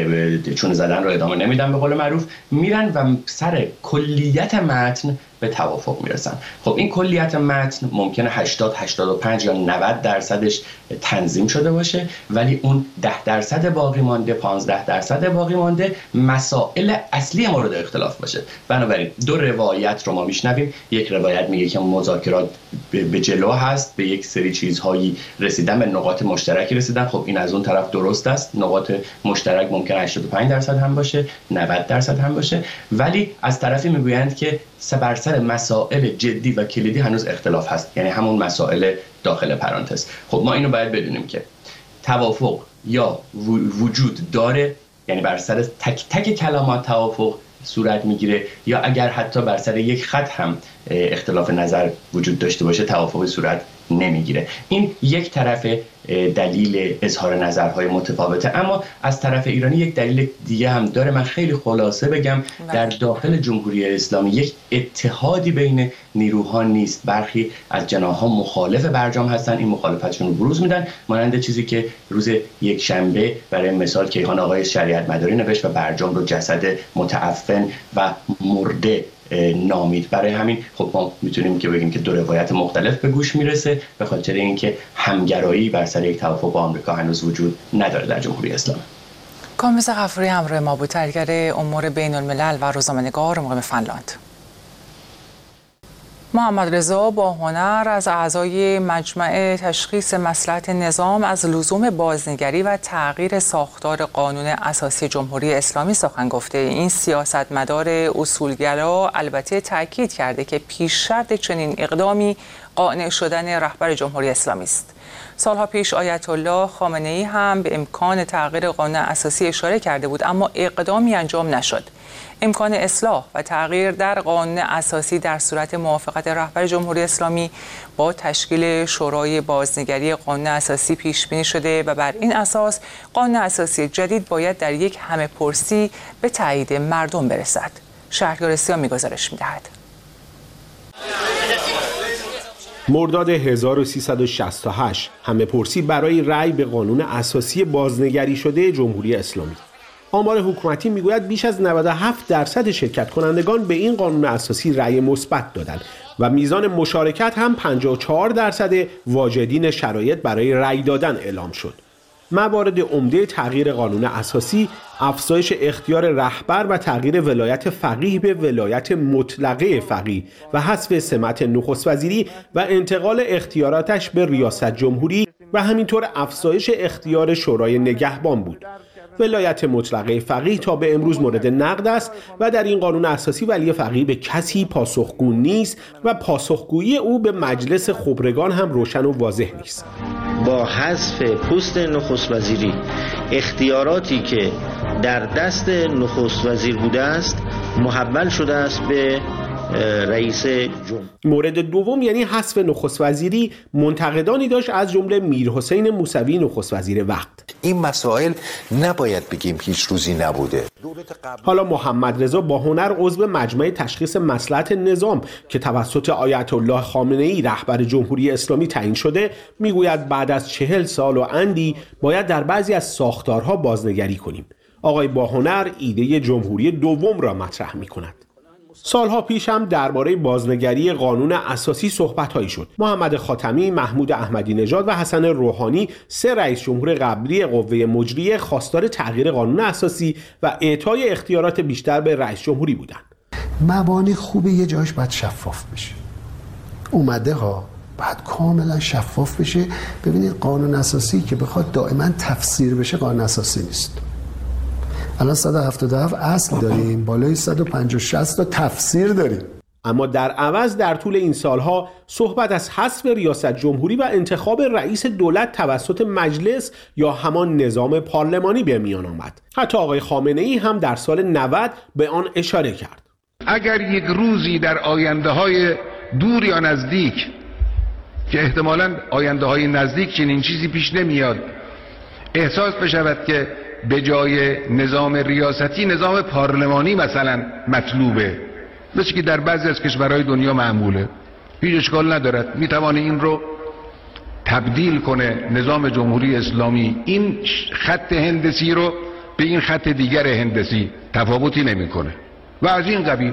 چون زدن رو ادامه نمیدن به قول معروف، میرن و سر کلیت متن به توافق میرسن. خب این کلیت متن ممکنه هشتاد هشتاد و پنج یا نود درصدش تنظیم شده باشه، ولی اون ده درصد باقی مانده، پانزده درصد باقی مانده مسائل اصلی مورد اختلاف باشه. بنابراین دو روایت رو ما میشنویم. یک روایت میگه که مذاکرات به جلو هست، به یک سری چیزهایی رسیدن، به نقاط مشترکی رسیدن. خب این از اون طرف درست است، نقاط مشترک ممکنه هشتاد و پنج درصد هم باشه، نود درصد هم باشه، ولی از طرفی میگویند که بر سر مسائل جدی و کلیدی هنوز اختلاف هست، یعنی همون مسائل داخل پرانتز. خب ما اینو باید بدونیم که توافق یا وجود داره، یعنی بر سر تک تک کلمات توافق صورت میگیره، یا اگر حتی بر سر یک خط هم اختلاف نظر وجود داشته باشه توافقی صورت نمیگیره. این یک طرف دلیل اظهار نظرهای متفاوته. اما از طرف ایرانی یک دلیل دیگه هم داره. من خیلی خلاصه بگم، در داخل جمهوری اسلامی یک اتحادی بین نیروها نیست. برخی از جناح‌ها مخالف برجام هستن، این مخالفتشون رو بروز میدن، مانند چیزی که روز یک شنبه برای مثال کیهان آقای شریعت مداری نوشت و برجام رو جسد متعفن و مرده نامید. برای همین خب ما میتونیم که بگیم که دو روایت مختلف به گوش میرسه، به خاطر اینکه همگرایی بر سر یک توافق با آمریکا هنوز وجود نداره در جمهوری اسلامی. کامران غفوری همراه ما بود، تحلیلگر امور بین الملل و روزنامه‌نگار مقیم فنلاند. محمد رضا با هنر از اعضای مجمع تشخیص مصلحت نظام از لزوم بازنگری و تغییر ساختار قانون اساسی جمهوری اسلامی سخن گفته. این سیاستمدار اصولگرا البته تاکید کرده که پیش شرط چنین اقدامی قانع شدن رهبر جمهوری اسلامی است. سالها پیش آیت الله خامنه‌ای هم به امکان تغییر قانون اساسی اشاره کرده بود، اما اقدامی انجام نشد. امکان اصلاح و تغییر در قانون اساسی در صورت موافقت رهبر جمهوری اسلامی با تشکیل شورای بازنگری قانون اساسی پیش بینی شده و بر این اساس قانون اساسی جدید باید در یک همه‌پرسی به تایید مردم برسد. شهریار سیامی گزارش می‌دهد. مرداد هزار و سیصد و شصت و هشت همه‌پرسی برای رأی به قانون اساسی بازنگری شده جمهوری اسلامی. آمار حکومتی میگوید بیش از نود و هفت درصد شرکت کنندگان به این قانون اساسی رأی مثبت دادند و میزان مشارکت هم پنجاه و چهار درصد واجدین شرایط برای رأی دادن اعلام شد. موارد عمده تغییر قانون اساسی افزایش اختیار رهبر و تغییر ولایت فقیه به ولایت مطلقه فقیه و حذف سمت نخست وزیری و انتقال اختیاراتش به ریاست جمهوری و همینطور افزایش اختیار شورای نگهبان بود. ولایت مطلقه فقیه تا به امروز مورد نقد است و در این قانون اساسی ولی فقیه به کسی پاسخگو نیست و پاسخگویی او به مجلس خبرگان هم روشن و واضح نیست. با حذف پست نخست وزیری اختیاراتی که در دست نخست وزیر بوده است محول شده است به رئیس جمهور. مورد دوم یعنی حذف نخست وزیری منتقدانی داشت از جمله میرحسین موسوی نخست وزیر وقت. این مسائل نباید بگیم هیچ روزی نبوده. حالا محمد رضا باهنر عضو مجمع تشخیص مصلحت نظام که توسط آیت الله خامنه‌ای رهبر جمهوری اسلامی تعیین شده میگوید بعد از چهل سال و اندی باید در بعضی از ساختارها بازنگری کنیم. آقای باهنر ایده جمهوری دوم را مطرح می‌کند. سالها پیش هم درباره بازنگری قانون اساسی صحبت‌هایی شد. محمد خاتمی، محمود احمدی نژاد و حسن روحانی، سه رئیس جمهور قبلی قوه مجریه، خواستار تغییر قانون اساسی و اعطای اختیارات بیشتر به رئیس جمهوری بودند. مبانی خوبه یه جاش باید شفاف بشه. اومده ها باید کاملا شفاف بشه. ببینید قانون اساسی که بخواد دائما تفسیر بشه قانون اساسی نیست. الان صد و هفتاد و هفت اصل داریم، بالای صد و پنجاه شصت تا تفسیر داریم. اما در عوض در طول این سالها صحبت از حذف ریاست جمهوری و انتخاب رئیس دولت توسط مجلس یا همان نظام پارلمانی به میان آمد. حتی آقای خامنه‌ای هم در سال نود به آن اشاره کرد. اگر یک روزی در آینده‌های دور یا نزدیک که احتمالاً آینده‌های نزدیک چنین چیزی پیش نمیاد احساس بشود که به جای نظام ریاستی نظام پارلمانی مثلا مطلوبه، مثل که در بعضی از کشورهای دنیا معموله، هیچ اشکال ندارد، میتوانه این رو تبدیل کنه نظام جمهوری اسلامی، این خط هندسی رو به این خط دیگر هندسی تفاوتی نمیکنه و از این قبیل.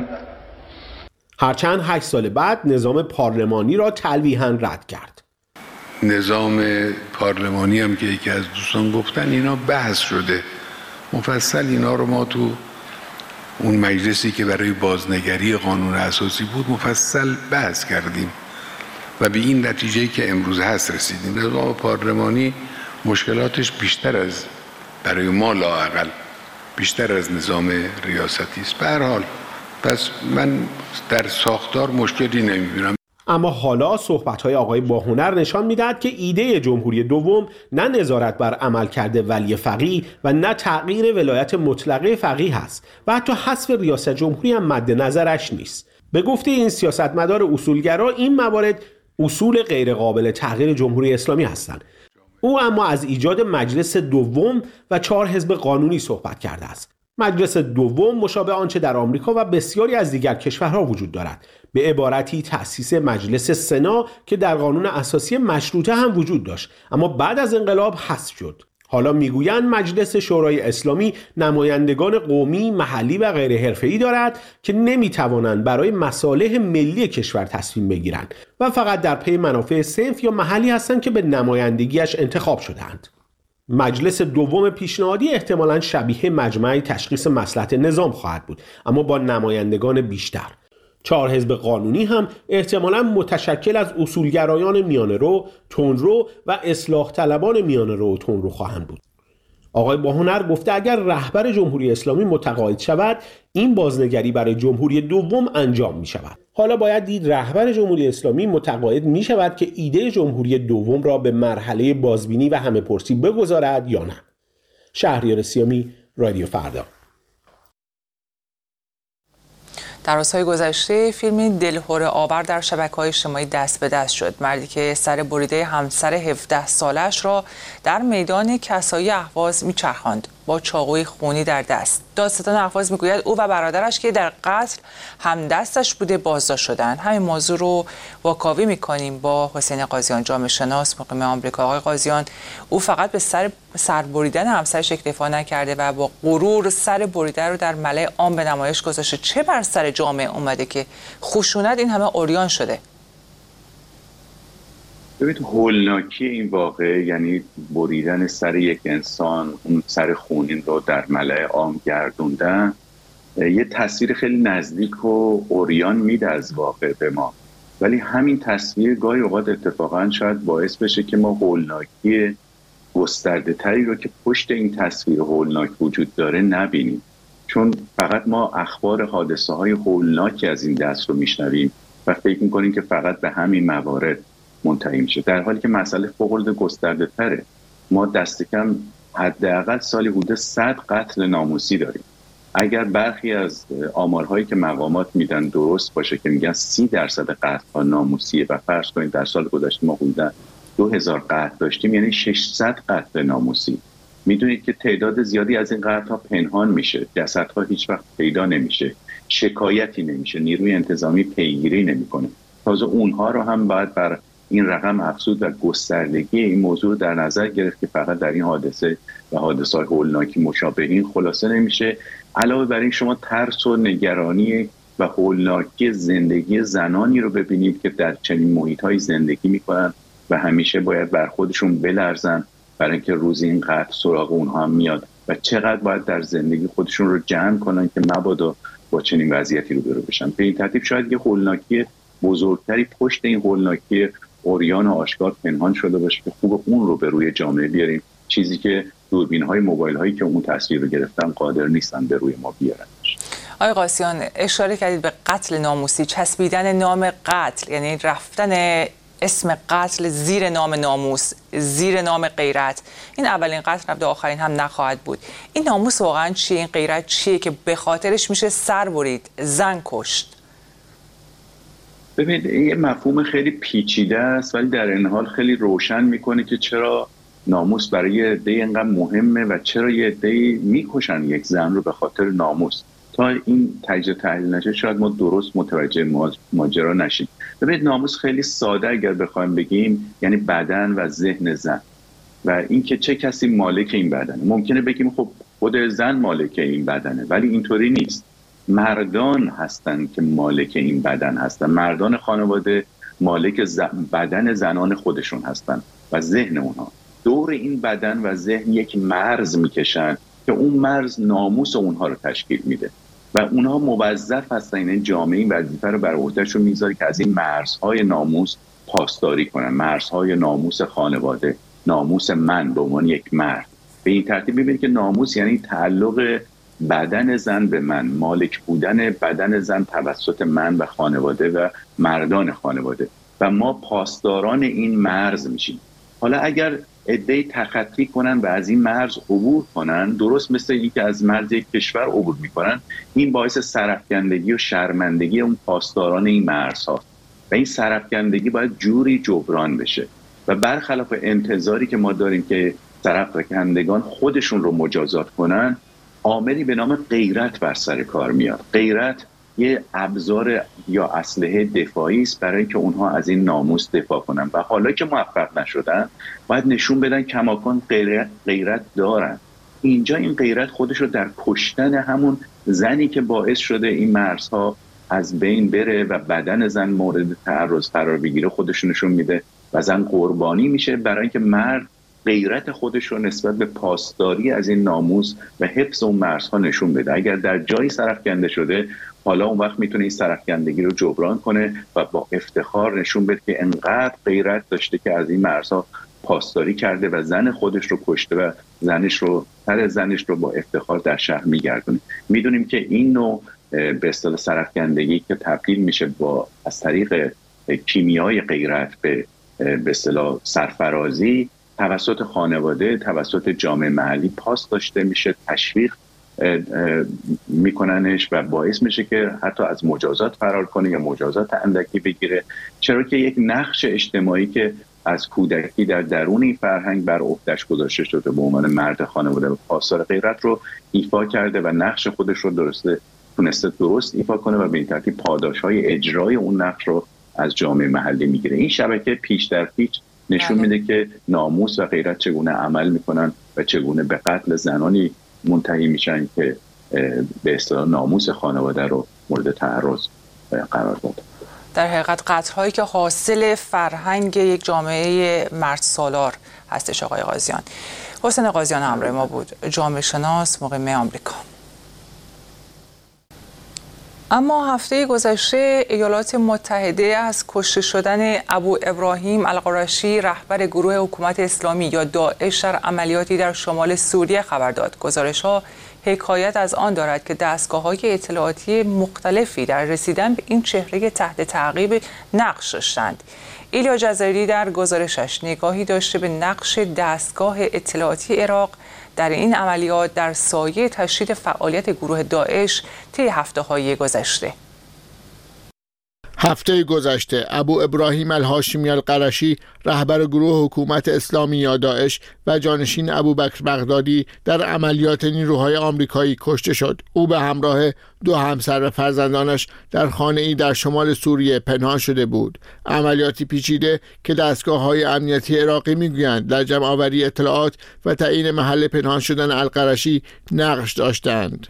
هرچند هشت سال بعد نظام پارلمانی را تلویحاً رد کرد. نظام پارلمانی هم که یکی از دوستان گفتن اینا بحث شده مفصل، اینا رو ما تو اون مجلسی که برای بازنگری قانون اساسی بود مفصل بحث کردیم و به این نتیجه که امروز هست رسیدیم. نظام پارلمانی مشکلاتش بیشتر از برای ما لااقل بیشتر از نظام ریاستی است. به هر حال پس من در ساختار مشکلی نمیبینم. اما حالا صحبت‌های آقای باهنر نشان می‌دهد که ایده جمهوری دوم نه نظارت بر عملکرد ولی فقیه و نه تغییر ولایت مطلقه فقیه است و حتی حذف ریاست جمهوری هم مد نظرش نیست. به گفته این سیاستمدار اصولگرا این موارد اصول غیرقابل تغییر جمهوری اسلامی هستند. او اما از ایجاد مجلس دوم و چهار حزب قانونی صحبت کرده است. مجلس دوم مشابه آنچه در آمریکا و بسیاری از دیگر کشورها وجود دارد، به عبارتی تأسیس مجلس سنا که در قانون اساسی مشروطه هم وجود داشت اما بعد از انقلاب حذف شد. حالا میگویند مجلس شورای اسلامی نمایندگان قومی، محلی و غیر حرفه‌ای دارد که نمیتوانند برای مصالح ملی کشور تصمیم بگیرند و فقط در پی منافع صنف یا محلی هستند که به نمایندگیش انتخاب شدند. مجلس دوم پیشنهادی احتمالاً شبیه مجمع تشخیص مصلحت نظام خواهد بود اما با نمایندگان بیشتر. چهار حزب قانونی هم احتمالاً متشکل از اصولگرایان میانه‌رو، تندرو و اصلاح طلبان میانه‌رو و تندرو خواهند بود. آقای باهنر گفته اگر رهبر جمهوری اسلامی متقاعد شود این بازنگری برای جمهوری دوم انجام می شود. حالا باید دید رهبر جمهوری اسلامی متقاعد می شود که ایده جمهوری دوم را به مرحله بازبینی و همه‌پرسی بگذارد یا نه. شهریار سیامی، رادیو فردا. در روزهای گذشته فیلمی دلهره آور در شبکه‌های اجتماعی دست به دست شد. مردی که سر بریده همسر هفده سالش را در میدان کسایی اهواز میچرخاند با چاقوی خونی در دست. دادستان اهواز میگوید او و برادرش که در قتل هم دستش بوده بازداشت شدند. همین موضوع رو واکاوی میکنیم با حسین قاضیان، جامعه شناس مقیم آمریکا. آقای قاضیان، او فقط به سر سر بریدن همسرش اکتفا نکرده و با غرور سر بریده رو در ملأ عام به نمایش گذاشته. چه بر سر جامعه اومده که خشونت این همه عریان شده؟ ببینید هولناکی این واقعه یعنی بریدن سر یک انسان، اون سر خونین رو در ملأ عام گردوندن، یه تصویر خیلی نزدیک و عریان میده از واقع به ما. ولی همین تصویر گاهی اوقات اتفاقا شاید باعث بشه که ما هولناکی گسترده تری رو که پشت این تصویر هولناک وجود داره نبینیم، چون فقط ما اخبار حادثه های هولناکی از این دست رو میشنویم و فکر میکنیم که فقط به همین موارد منتهی میشه، در حالی که مسئله فوق العاده گسترده تره. ما دست کم حداقل سالی حدود صد قتل ناموسی داریم. اگر برخی از آمارهایی که مقامات میدن درست باشه که میگن سی درصد قتل ها ناموسیه و فرض کنید در سال گذشته ما حدود دو هزار قتل داشتیم، یعنی ششصد قتل ناموسی. میدونید که تعداد زیادی از این قتل ها پنهان میشه، جسدها هیچ وقت پیدا نمیشه، شکایتی نمیشه، نیروی انتظامی پیگیری نمیکنه. تازه اونها رو هم باید بر این رقم افزود و گستردگی این موضوع در نظر گرفت که فقط در این حادثه و حادثه‌های هولناکی مشابهین خلاصه نمیشه. علاوه بر این شما ترس و نگرانی و هولناکی زندگی زنانی رو ببینید که در چنین محیط‌های زندگی میکنن و همیشه باید بر خودشون بلرزن برای اینکه روزی این قتل سراغ اونها هم میاد و چقدر باید در زندگی خودشون رو جمع کنن که مبادا با چنین وضعیتی روبرو بشن. به این ترتیب شاید یه هولناکی بزرگتری پشت این هولناکی عریان و آشکار پنهان شده باشه که خوب اون رو به روی جامعه بیاریم، چیزی که دوربین‌های موبایل‌هایی که اون تصویر رو گرفتن قادر نیستن به روی ما بیارن. آقای قاسیان، اشاره کردید به قتل ناموسی، چسبیدن نام قتل، یعنی رفتن اسم قتل زیر نام ناموس، زیر نام غیرت. این اولین قتل نبوده، آخرین هم نخواهد بود. این ناموس واقعا چیه؟ این غیرت چیه که به خاطرش میشه سر برید، زن کشت؟ ببینید این مفهوم خیلی پیچیده است ولی در این حال خیلی روشن میکنه که چرا ناموس برای یه عده اینقدر مهمه و چرا یه عده میکشن یک زن رو به خاطر ناموس. تا این تجزیه تحلیل نشه شاید ما درست متوجه ماجرا نشیم. ببینید ناموس خیلی ساده اگر بخوایم بگیم یعنی بدن و ذهن زن و اینکه چه کسی مالک این بدنه. ممکنه بگیم خب خود زن مالک این بدنه ولی اینطوری نیست. مردان هستن که مالک این بدن هستن، مردان خانواده مالک زن، بدن زنان خودشون هستن و ذهن اونها. دور این بدن و ذهن یک مرز میکشن که اون مرز ناموس اونها رو تشکیل میده و اونها موظف هستن، این جامعه این وظیفه رو بر عهدهشون میذاره که از این مرزهای ناموس پاسداری کنن، مرزهای ناموس خانواده، ناموس من به عنوان یک مرد. به این ترتیب میبینید که ناموس یعنی تعلق بدن زن به من، مالک بودن بدن زن توسط من و خانواده و مردان خانواده و ما پاسداران این مرز میشیم. حالا اگر عده‌ای تخطی کنن و از این مرز عبور کنن، درست مثل اینکه از مرز یک کشور عبور میکنن، این باعث سرافکندگی و شرمندگی اون پاسداران این مرز هاست و این سرافکندگی باید جوری جبران بشه و برخلاف انتظاری که ما داریم که سرافکندگان خودشون رو مجازات کنن، عاملی به نام غیرت بر سر کار میاد. غیرت یه ابزار یا اسلحه دفاعی است برای اینکه اونها از این ناموس دفاع کنن و حالا که موفق نشدن باید نشون بدن کماکان غیرت غیرت دارن. اینجا این غیرت خودش رو در کشتن همون زنی که باعث شده این مرزها از بین بره و بدن زن مورد تعرض قرار بگیره خودش نشون میده و زن قربانی میشه برای اینکه مرد غیرت خودش رو نسبت به پاسداری از این ناموس و حفظ اون مرزها نشون بده. اگر در جایی سرافکنده شده حالا اون وقت میتونه این سرافکندگی رو جبران کنه و با افتخار نشون بده که انقدر غیرت داشته که از این مرزها پاسداری کرده و زن خودش رو کشته و زنش رو سر زنش رو با افتخار در شهر میگردونه. میدونیم که این نوع به اصطلاح سرافکندگی که تبدیل میشه با از طریق کیمیای غیرت به به اصطلاح سرفرازی توسط خانواده، توسط جامعه محلی پاس داشته میشه، تشویق میکننش و باعث میشه که حتی از مجازات فرار کنه یا مجازات اندکی بگیره، چرا که یک نقش اجتماعی که از کودکی در درون این فرهنگ بر عهده‌اش گذاشته شده به عنوان مرد خانواده و پاسدار غیرت رو ایفا کرده و نقش خودش رو درسته تونسته درست ایفا کنه و به این ترتیب پاداش‌های اجرای اون نقش رو از جامعه محلی میگیره. این شبکه پیش در پیش نشون میده که ناموس و غیرت چگونه عمل میکنن و چگونه به قتل زنانی منتهی میشن که به اصطلاح ناموس خانواده رو مورد تعرض قرار داده. در حقیقت قتل‌هایی که حاصل فرهنگ یک جامعه مرد سالار هستش. آقای قاضیان، حسین قاضیان همراه ما بود، جامعه شناس مقیم آمریکا. اما هفته گذشته ایالات متحده از کشته شدن ابو ابراهیم القرشی رهبر گروه حکومت اسلامی یا داعش در عملیاتی در شمال سوریه خبر داد. گزارش‌ها حکایت از آن دارد که دستگاه‌های اطلاعاتی مختلفی در رسیدن به این چهره تحت تعقیب نقش داشتند. ایلیا جزایری در گزارشش نگاهی داشته به نقش دستگاه اطلاعاتی عراق در این عملیات در سایه تشدید فعالیت گروه داعش طی هفته‌های گذشته. هفته گذشته ابو ابراهیم الهاشمی القرشی رهبر گروه حکومت اسلامی یا داعش و جانشین ابوبکر بغدادی در عملیات نیروهای آمریکایی کشته شد. او به همراه دو همسر و فرزندانش در خانه‌ای در شمال سوریه پنهان شده بود. عملیاتی پیچیده که دستگاه‌های امنیتی عراقی می‌گویند در جمع‌آوری اطلاعات و تعیین محل پنهان شدن القرشی نقش داشتند.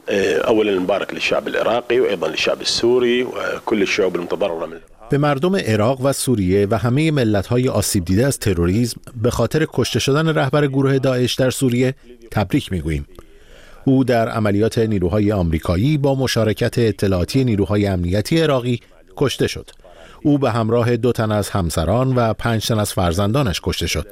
اولا مبارک للشعب العراقی و ايضا للشعب السوری و كل الشعوب المتضرره من به مردم عراق و سوریه و همه ملت‌های آسیب دیده از تروریسم به خاطر کشته شدن رهبر گروه داعش در سوریه تبریک می‌گوییم. او در عملیات نیروهای آمریکایی با مشارکت اطلاعاتی نیروهای امنیتی عراقی کشته شد. او به همراه دو تن از همسران و پنج تن از فرزندانش کشته شد.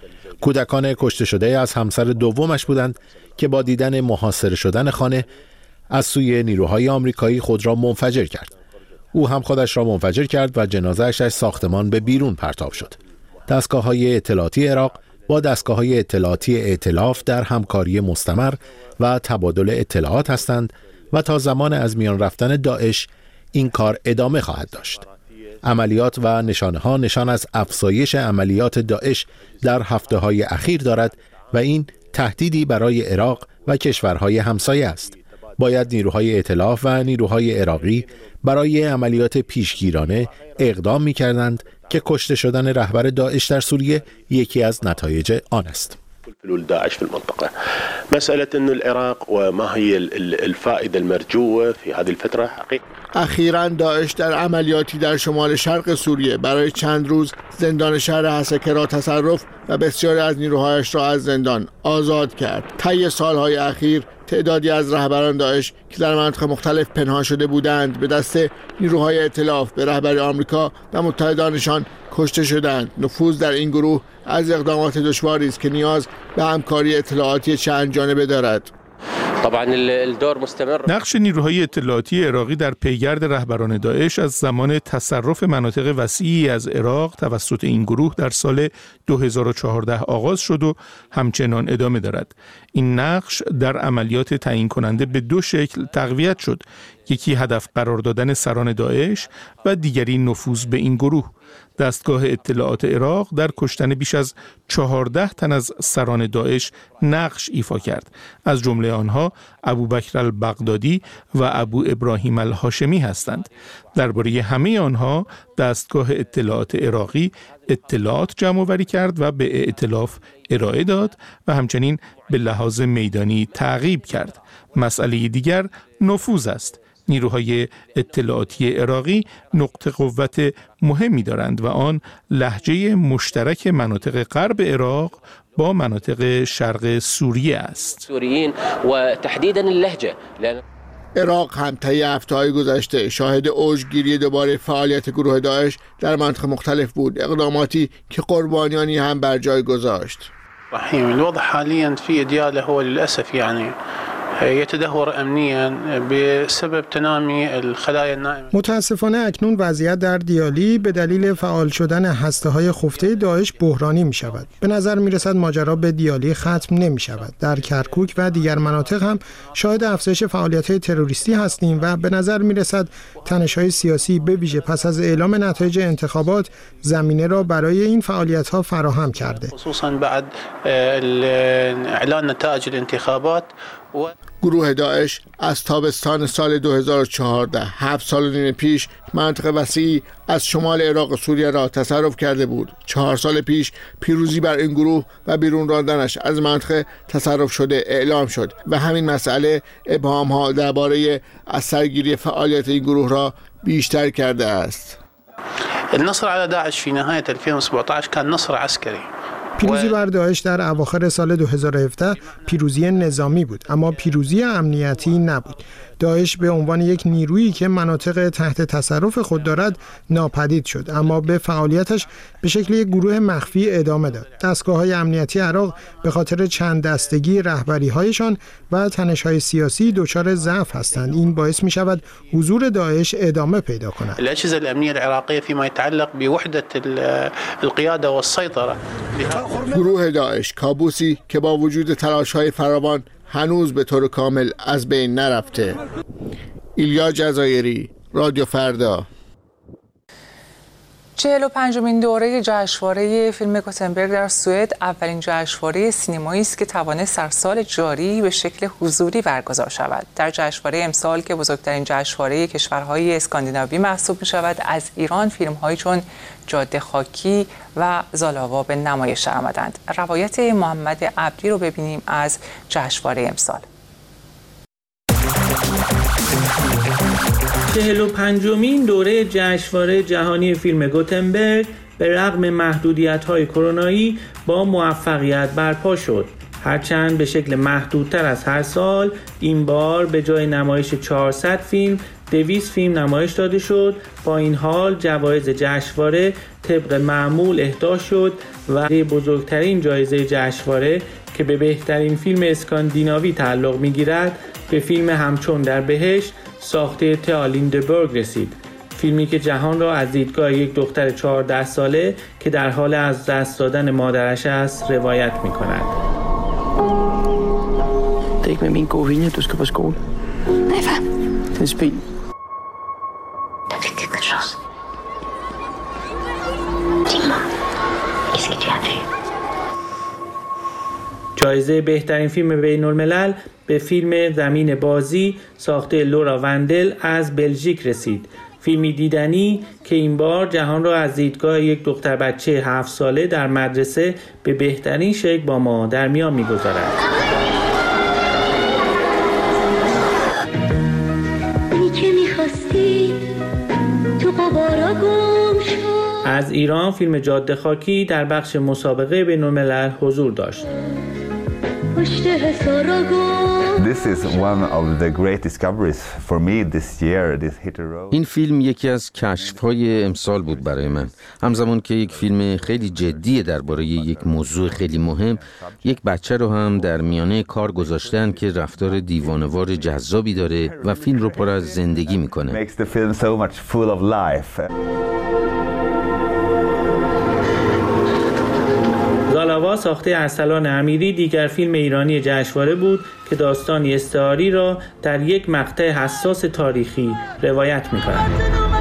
کودکان کشته شده از همسر دومش بودند که با دیدن محاصره شدن خانه از سوی نیروهای آمریکایی خود را منفجر کرد. او هم خودش را منفجر کرد و جنازه‌اش از ساختمان به بیرون پرتاب شد. دستگاه‌های اطلاعاتی عراق با دستگاه‌های اطلاعاتی ائتلاف در همکاری مستمر و تبادل اطلاعات هستند و تا زمان از میان رفتن داعش این کار ادامه خواهد داشت. عملیات و نشانه‌ها نشان از افزایش عملیات داعش در هفته‌های اخیر دارد و این تهدیدی برای عراق و کشورهای همسایه است. باید نیروهای ائتلاف و نیروهای عراقی برای عملیات پیشگیرانه اقدام می‌کردند که کشته شدن رهبر داعش در سوریه یکی از نتایج آن است. حلول داعش في المنطقة. مسألة أن العراق وما هي الفائدة المرجوة في هذه الفترة حقيقة. اخیراً داعش در عملیاتی در شمال شرق سوریه برای چند روز زندان شهر حسکه را تصرف و بسیاری از نیروهایش را از زندان آزاد کرد. طی سالهای اخیر تعدادی از رهبران داعش که در مناطق مختلف پنهان شده بودند به دست نیروهای ائتلاف به رهبری آمریکا و متحدانشان کشته شدند. نفوذ در این گروه از اقدامات دشواری است که نیاز به همکاری اطلاعاتی چند جانبه دارد. نقش نیروهای اطلاعاتی عراقی در پیگرد رهبران داعش از زمان تصرف مناطق وسیعی از عراق توسط این گروه در سال دو هزار و چهارده آغاز شد و همچنان ادامه دارد. این نقش در عملیات تعیین کننده به دو شکل تقویت شد. یکی هدف قرار دادن سران داعش و دیگری نفوذ به این گروه. دستگاه اطلاعات عراق در کشتن بیش از چهارده تن از سران داعش نقش ایفا کرد. از جمله آنها ابوبکر البغدادی و ابو ابراهیم الهاشمی هستند. درباره همه آنها دستگاه اطلاعات عراقی اطلاعات جمع‌آوری کرد و به ائتلاف ارائه داد و همچنین به لحاظ میدانی تعقیب کرد. مسئله دیگر نفوذ است. نیروهای اطلاعاتی عراقی نقطه قوت مهمی دارند و آن لهجه مشترک مناطق غرب عراق با مناطق شرق سوریه است. سوریین و تحدیداً اللهجه. عراق هم طی هفته‌های گذشته شاهد اوجگیری دوباره فعالیت گروه داعش در مناطق مختلف بود، اقداماتی که قربانیانی هم بر جای گذاشت. الوضع حاليا في دياله هو للاسف يعني يتدهور امنيا بسبب تنامي الخلايا النائمه. متاسفانه اکنون وضعیت در دیالی به دلیل فعال شدن هسته‌های خفته داعش بحرانی می شود. به نظر می رسد ماجرا به دیالی ختم نمی شود. در کرکوک و دیگر مناطق هم شاهد افزایش فعالیت‌های تروریستی هستیم و به نظر می رسد تنش‌های سیاسی به ویژه پس از اعلام نتایج انتخابات زمینه را برای این فعالیت‌ها فراهم کرده. خصوصا بعد اعلان نتایج الانتخابات. گروه داعش از تابستان سال دو هزار و چهارده، هفت سال و نیم پیش، منطقه وسیعی از شمال عراق و سوریه را تصرف کرده بود. چهار سال پیش پیروزی بر این گروه و بیرون راندنش از منطقه تصرف شده اعلام شد و همین مسئله ابهام‌ها درباره از سرگیری فعالیت این گروه را بیشتر کرده است. النصر على داعش في نهاية ألفين وسبعة عشر كان نصر عسكري. پیروزی بر داعش در اواخر سال دو هزار و هفده پیروزی نظامی بود، اما پیروزی امنیتی نبود. داعش به عنوان یک نیرویی که مناطق تحت تصرف خود دارد ناپدید شد، اما به فعالیتش به شکل یک گروه مخفی ادامه داد. دستگاه‌های امنیتی عراق به خاطر چند دستگی رهبری‌هایشان و تنش‌های سیاسی دچار ضعف هستند. این باعث می‌شود حضور داعش ادامه پیدا کند. الأجهزة الأمنية العراقية فيما يتعلق بوحدة القيادة والسيطرة. گروه داعش کابوسی که با وجود تلاش‌های فراوان هنوز به طور کامل از بین نرفته. ایلیا جزایری، رادیو فردا. چهل و پنجمین دوره جشنواره فیلم گوتنبرگ در سوئد اولین جشنواره سینمایی است که توانست در سال جاری به شکل حضوری برگزار شود. در جشنواره امسال که بزرگترین جشنواره کشورهای اسکاندیناوی محسوب می شود، از ایران فیلم‌هایی چون جاده خاکی و زالاوا به نمایش آمدند. روایت محمد عبدی رو ببینیم از جشنواره امسال. چهل و پنجمین دوره جشنواره جهانی فیلم گوتنبرگ به رغم محدودیت‌های کرونایی با موفقیت برپا شد. هرچند به شکل محدودتر از هر سال، این بار به جای نمایش چهارصد فیلم، دویست فیلم نمایش داده شد. با این حال جوایز جشنواره طبق معمول اهدا شد و بزرگترین جایزه جشنواره که به بهترین فیلم اسکاندیناوی تعلق می‌گیرد به فیلم همچون در بهشت ساخته تئا لیندبرگ رسید. فیلمی که جهان را از دیدگاه یک دختر چهارده ساله که در حال از دست دادن mادرش است روایت می‌کند. Det er ikke med min gode vilje, du skal på skole. Nej, far. Det er spil. Der fik quelque chose. Dis-moi, qu'est-ce que tu as vu? جایزه بهترین فیلم بین الملل به فیلم زمین بازی ساخته لورا وندل از بلژیک رسید. فیلمی دیدنی که این بار جهان را از دیدگاه یک دختر بچه هفت ساله در مدرسه به بهترین شکل با ما در میان می‌گذارد. از ایران فیلم جاده خاکی در بخش مسابقه بین الملل حضور داشت. This is one of the great discoveries for me this year. This hit a road. این فیلم یکی از کشف‌های امسال بود برای من. همزمان که یک فیلم خیلی جدی درباره یک موضوع خیلی مهم، یک بچه رو هم در میانه کار گذاشتن که رفتار دیوانه‌وار جذابی داره و فیلم رو پر از زندگی میکنه. Makes the film so much full of life. زالاوا ساخته ارسلان امیری دیگر فیلم ایرانی جشنواره بود که داستانی استعاری را در یک مقطع حساس تاریخی روایت می‌کند.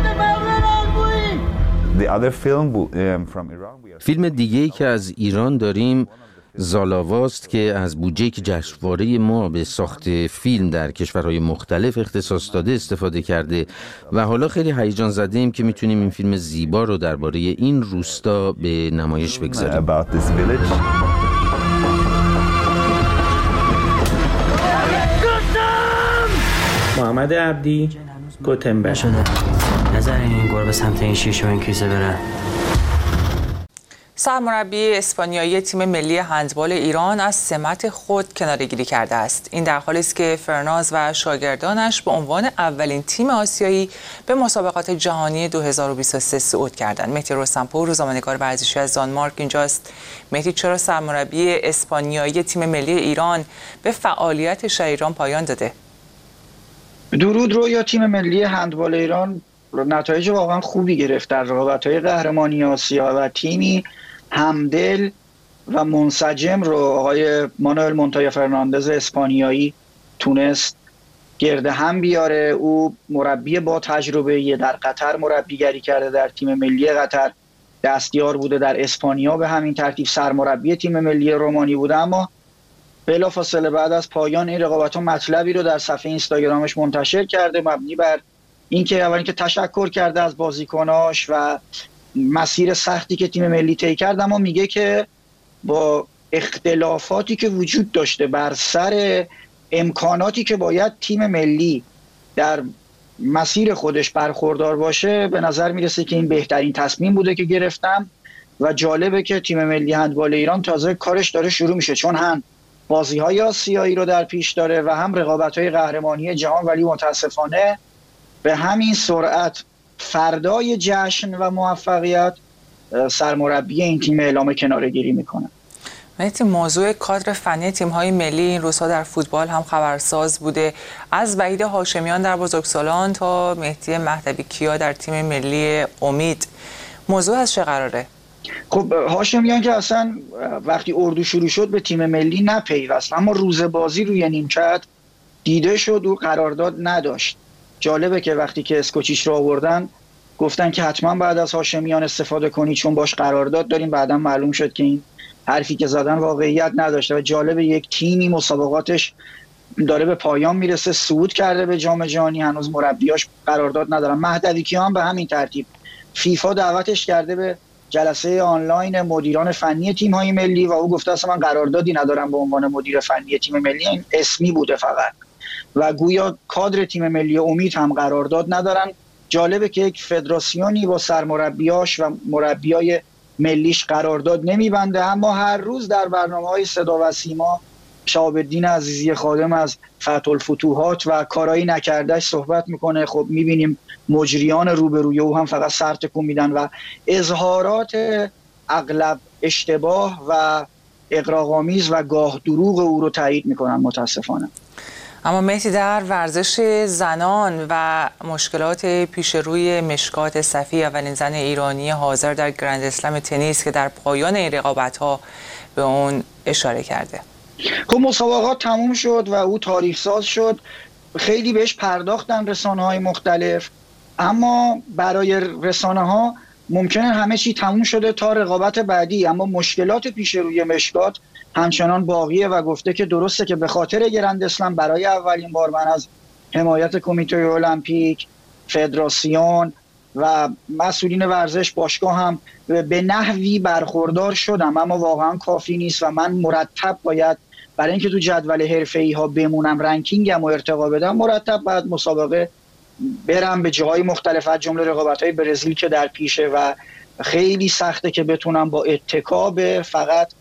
فیلم دیگه‌ای که از ایران داریم زالاواست که از بودجه‌ای که جشنواره ما به ساخت فیلم در کشورهای مختلف اختصاص داده استفاده کرده و حالا خیلی هیجان زده‌ایم که میتونیم این فیلم زیبا رو درباره این روستا به نمایش بگذاریم. محمد عبدی، گوتنبرگ. نظر این گربه سمت این شیشه و این کیسه بره. سرمربی اسپانیایی تیم ملی هندبال ایران از سمت خود کناره‌گیری کرده است. این در حالی است که فرناز و شاگردانش به عنوان اولین تیم آسیایی به مسابقات جهانی دو هزار و بیست و سه صعود کردند. مهدی رستمپور، روزنامه‌نگار ورزشی از دانمارک اینجاست. مهدی، چرا سرمربی اسپانیایی تیم ملی ایران به فعالیتش ایران پایان داده؟ درود رو یا تیم ملی هندبال ایران نتایج واقعا خوبی گرفت در رقابت‌های قهرمانی آسیا و تیمی همدل و منسجم رو آقای مانوئل مونتایا فرناندز اسپانیایی تونست گرد هم بیاره. او مربی با تجربه در قطر مربیگری کرده، در تیم ملی قطر دستیار بوده، در اسپانیا به همین ترتیب سرمربی تیم ملی رومانی بوده، اما بلافاصله بعد از پایان این رقابت‌ها مطلبی رو در صفحه اینستاگرامش منتشر کرده مبنی بر اینکه اول اینکه تشکر کرده از بازیکناش و مسیر سختی که تیم ملی طی کرد، اما میگه که با اختلافاتی که وجود داشته بر سر امکاناتی که باید تیم ملی در مسیر خودش برخوردار باشه، به نظر میرسه که این بهترین تصمیم بوده که گرفتم و جالبه که تیم ملی هندبال ایران تازه کارش داره شروع میشه، چون هم بازی‌های آسیایی رو در پیش داره و هم رقابت‌های قهرمانی جهان، ولی متاسفانه به همین سرعت فردای جشن و موفقیت سرمربی این تیم اعلام کناره‌گیری میکنه. مهدی، موضوع کادر فنی تیم‌های ملی این روزها در فوتبال هم خبرساز بوده، از وحید هاشمیان در بزرگسالان تا مهدی مهدوی کیا در تیم ملی امید. موضوع از چه قراره؟ خب هاشمیان که اصلا وقتی اردو شروع شد به تیم ملی نپیوست، اما روز بازی روی نیمکت دیده شد و قرارداد نداشت. جالبه که وقتی که اسکوچیش رو آوردن گفتن که حتما بعد از هاشمیان استفاده کنی چون باش قرارداد داریم، بعدا معلوم شد که این حرفی که زدن واقعیت نداشته و جالبه یک تیمی مسابقاتش داره به پایان میرسه، صعود کرده به جام جهانی، هنوز مربیاش قرارداد ندارن. مهدوی کیا هم به همین ترتیب فیفا دعوتش کرده به جلسه آنلاین مدیران فنی تیم‌های ملی و او گفته اصلا من قراردادی ندارم به عنوان مدیر فنی تیم ملی، این اسمی بوده فقط. و گویا کادر تیم ملی امید هم قرارداد ندارن. جالبه که یک فدراسیونی با سرمربیاش و مربیای ملیش قرارداد نمیبنده، اما هر روز در برنامه‌های صدا و سیما شهاب الدین عزیزی خادم از فتح الفتوحات و کارایی نکردهش صحبت میکنه. خب میبینیم مجریان روبروی او هم فقط سر تکون میدن و اظهارات اغلب اشتباه و اغراق‌آمیز و گاه دروغ او رو تایید میکنن متاسفانه. اما مهدی، در ورزش زنان و مشکلات پیش روی مشکات صفی، اولین زن ایرانی حاضر در گرند اسلم تنیس که در پایان این رقابت‌ها به اون اشاره کرده. خب مسابقات تموم شد و او تاریخ ساز شد، خیلی بهش پرداختن رسانه‌های مختلف، اما برای رسانه‌ها ممکنه همه چی تموم شده تا رقابت بعدی، اما مشکلات پیش روی مشکات همچنان باقیه و گفته که درسته که به خاطر گرند اسلم برای اولین بار من از حمایت کمیته المپیک، فدراسیون و مسئولین ورزش باشگاه هم به نحوی برخوردار شدم، اما واقعا کافی نیست و من مرتب باید برای اینکه تو جدول حرفه‌ای ها بمونم، رنکینگم و ارتقا بدم، مرتب باید مسابقه برم به جاهای مختلف، از جمله رقابت‌های برزیل که در پیشه و خیلی سخته که بتونم با اتکا به فقط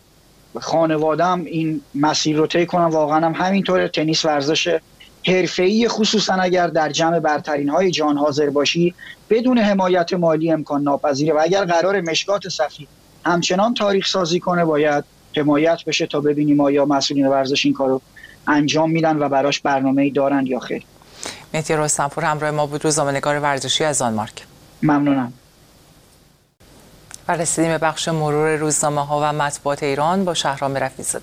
خانوادم این مسیر رو طی کنم. واقعا هم همینطوره. تنیس ورزش حرفه‌ای، خصوصا اگر در جمع برترین‌های جهان حاضر باشی، بدون حمایت مالی امکان ناپذیره و اگر قرار مشکات صفی همچنان تاریخ سازی کنه باید حمایت بشه تا ببینیم آیا مسئولین ورزش این کارو انجام میدن و براش برنامه‌ای دارن یا خیر. مهدی رستمپور همراه ما بود، روزنامه‌نگار ورزشی از دانمارک. ممنونم. و رسیدیم به بخش مرور روزنامه‌ها و مطبوعات ایران با شهرام رفیع‌زاده.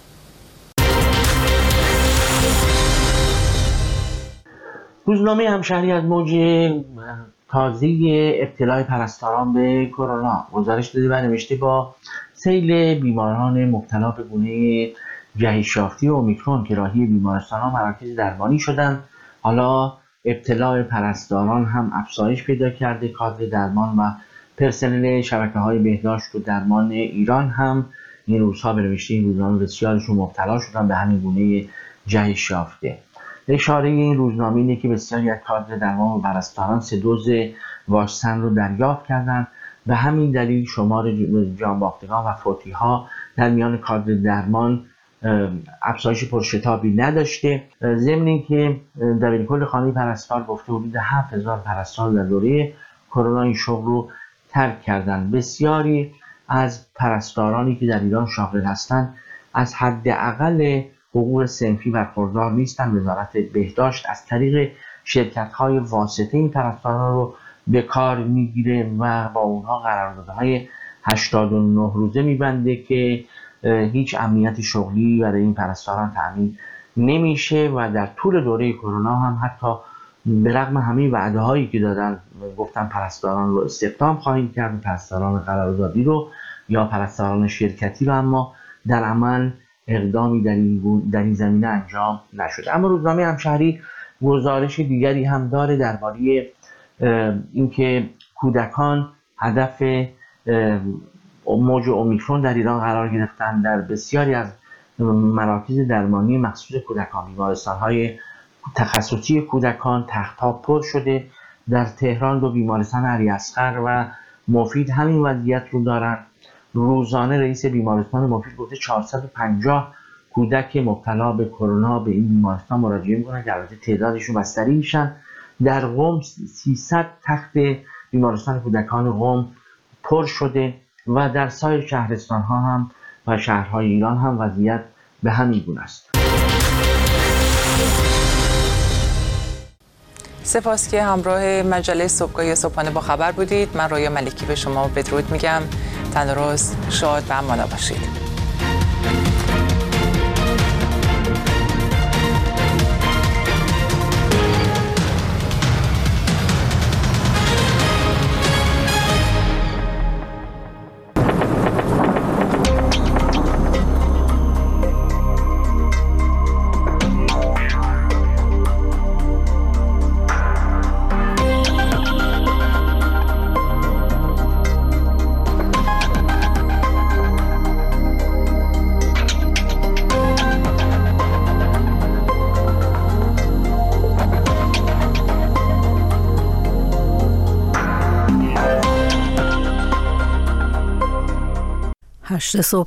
روزنامه همشهری از موج تازه ابتلای پرستاران به کرونا گزارش داده و نوشته با سیل بیماران مبتلا به گونه جهش یافته اومیکرون که راهی بیمارستان‌ها و مراکز درمانی شدند، حالا ابتلا پرستاران هم افزایش پیدا کرده. کادر درمان و پرسنل شبکه‌های بهداشت و درمان ایران هم این روزها به نوشته این روزنامه بسیارشون مبتلا شدن به همین گونه جهش یافته. اشاره این روزنامه اینه که بسیاری از کادر درمان و پرستاران سه دوز واکسن رو دریافت کردند، به همین دلیل شمار جانباختگان و فوتی‌ها در میان کادر درمان افزایش پرشتابی نداشته. ضمن اینکه دبیرکل خانه پرستار گفته حدود هفت هزار پرستار در دوره کرونا این شغل رو ترک کردند. بسیاری از پرستارانی که در ایران شاغل هستند از حداقل حقوق صنفی برخوردار نیستند. وزارت بهداشت از طریق شرکت‌های واسطه این پرستاران رو به کار میگیره و با اونها قراردادهای هشتاد و نه روزه میبنده که هیچ امنیت شغلی برای این پرستاران تامین نمیشه و در طول دوره کرونا هم حتی به رغم همه وعده هایی که دادن گفتن پرستاران رو استخدام خواهیم کرد، پرستاران قراردادی رو یا پرستاران شرکتی رو، اما در عمل اقدامی در این, در این زمینه انجام نشده. اما روزنامه همشهری گزارش دیگری هم داره درباره اینکه کودکان هدف موج اومیکرون در ایران قرار گرفتن. در بسیاری از مراکز درمانی مخصوص کودکان، بیمارستان‌های تخصصی کودکان تخت‌ها پر شده. در تهران دو بیمارستان علی اصغر و مفید همین وضعیت رو دارن. روزانه رئیس بیمارستان مفید گفته چهارصد و پنجاه کودک مبتلا به کرونا به این بیمارستان مراجعه میکنن که البته تعدادشون بستری میشن. در قم سیصد تخت بیمارستان کودکان قم پر شده و در سایر شهرستان ها هم و شهرهای ایران هم وضعیت به همین گونه است. سپاس که همراه مجله صبحگاهی صبحانه با خبر بودید. من رویا ملکی به شما بدرود میگم. تندرست، شاد و امانا باشید. هشت صبح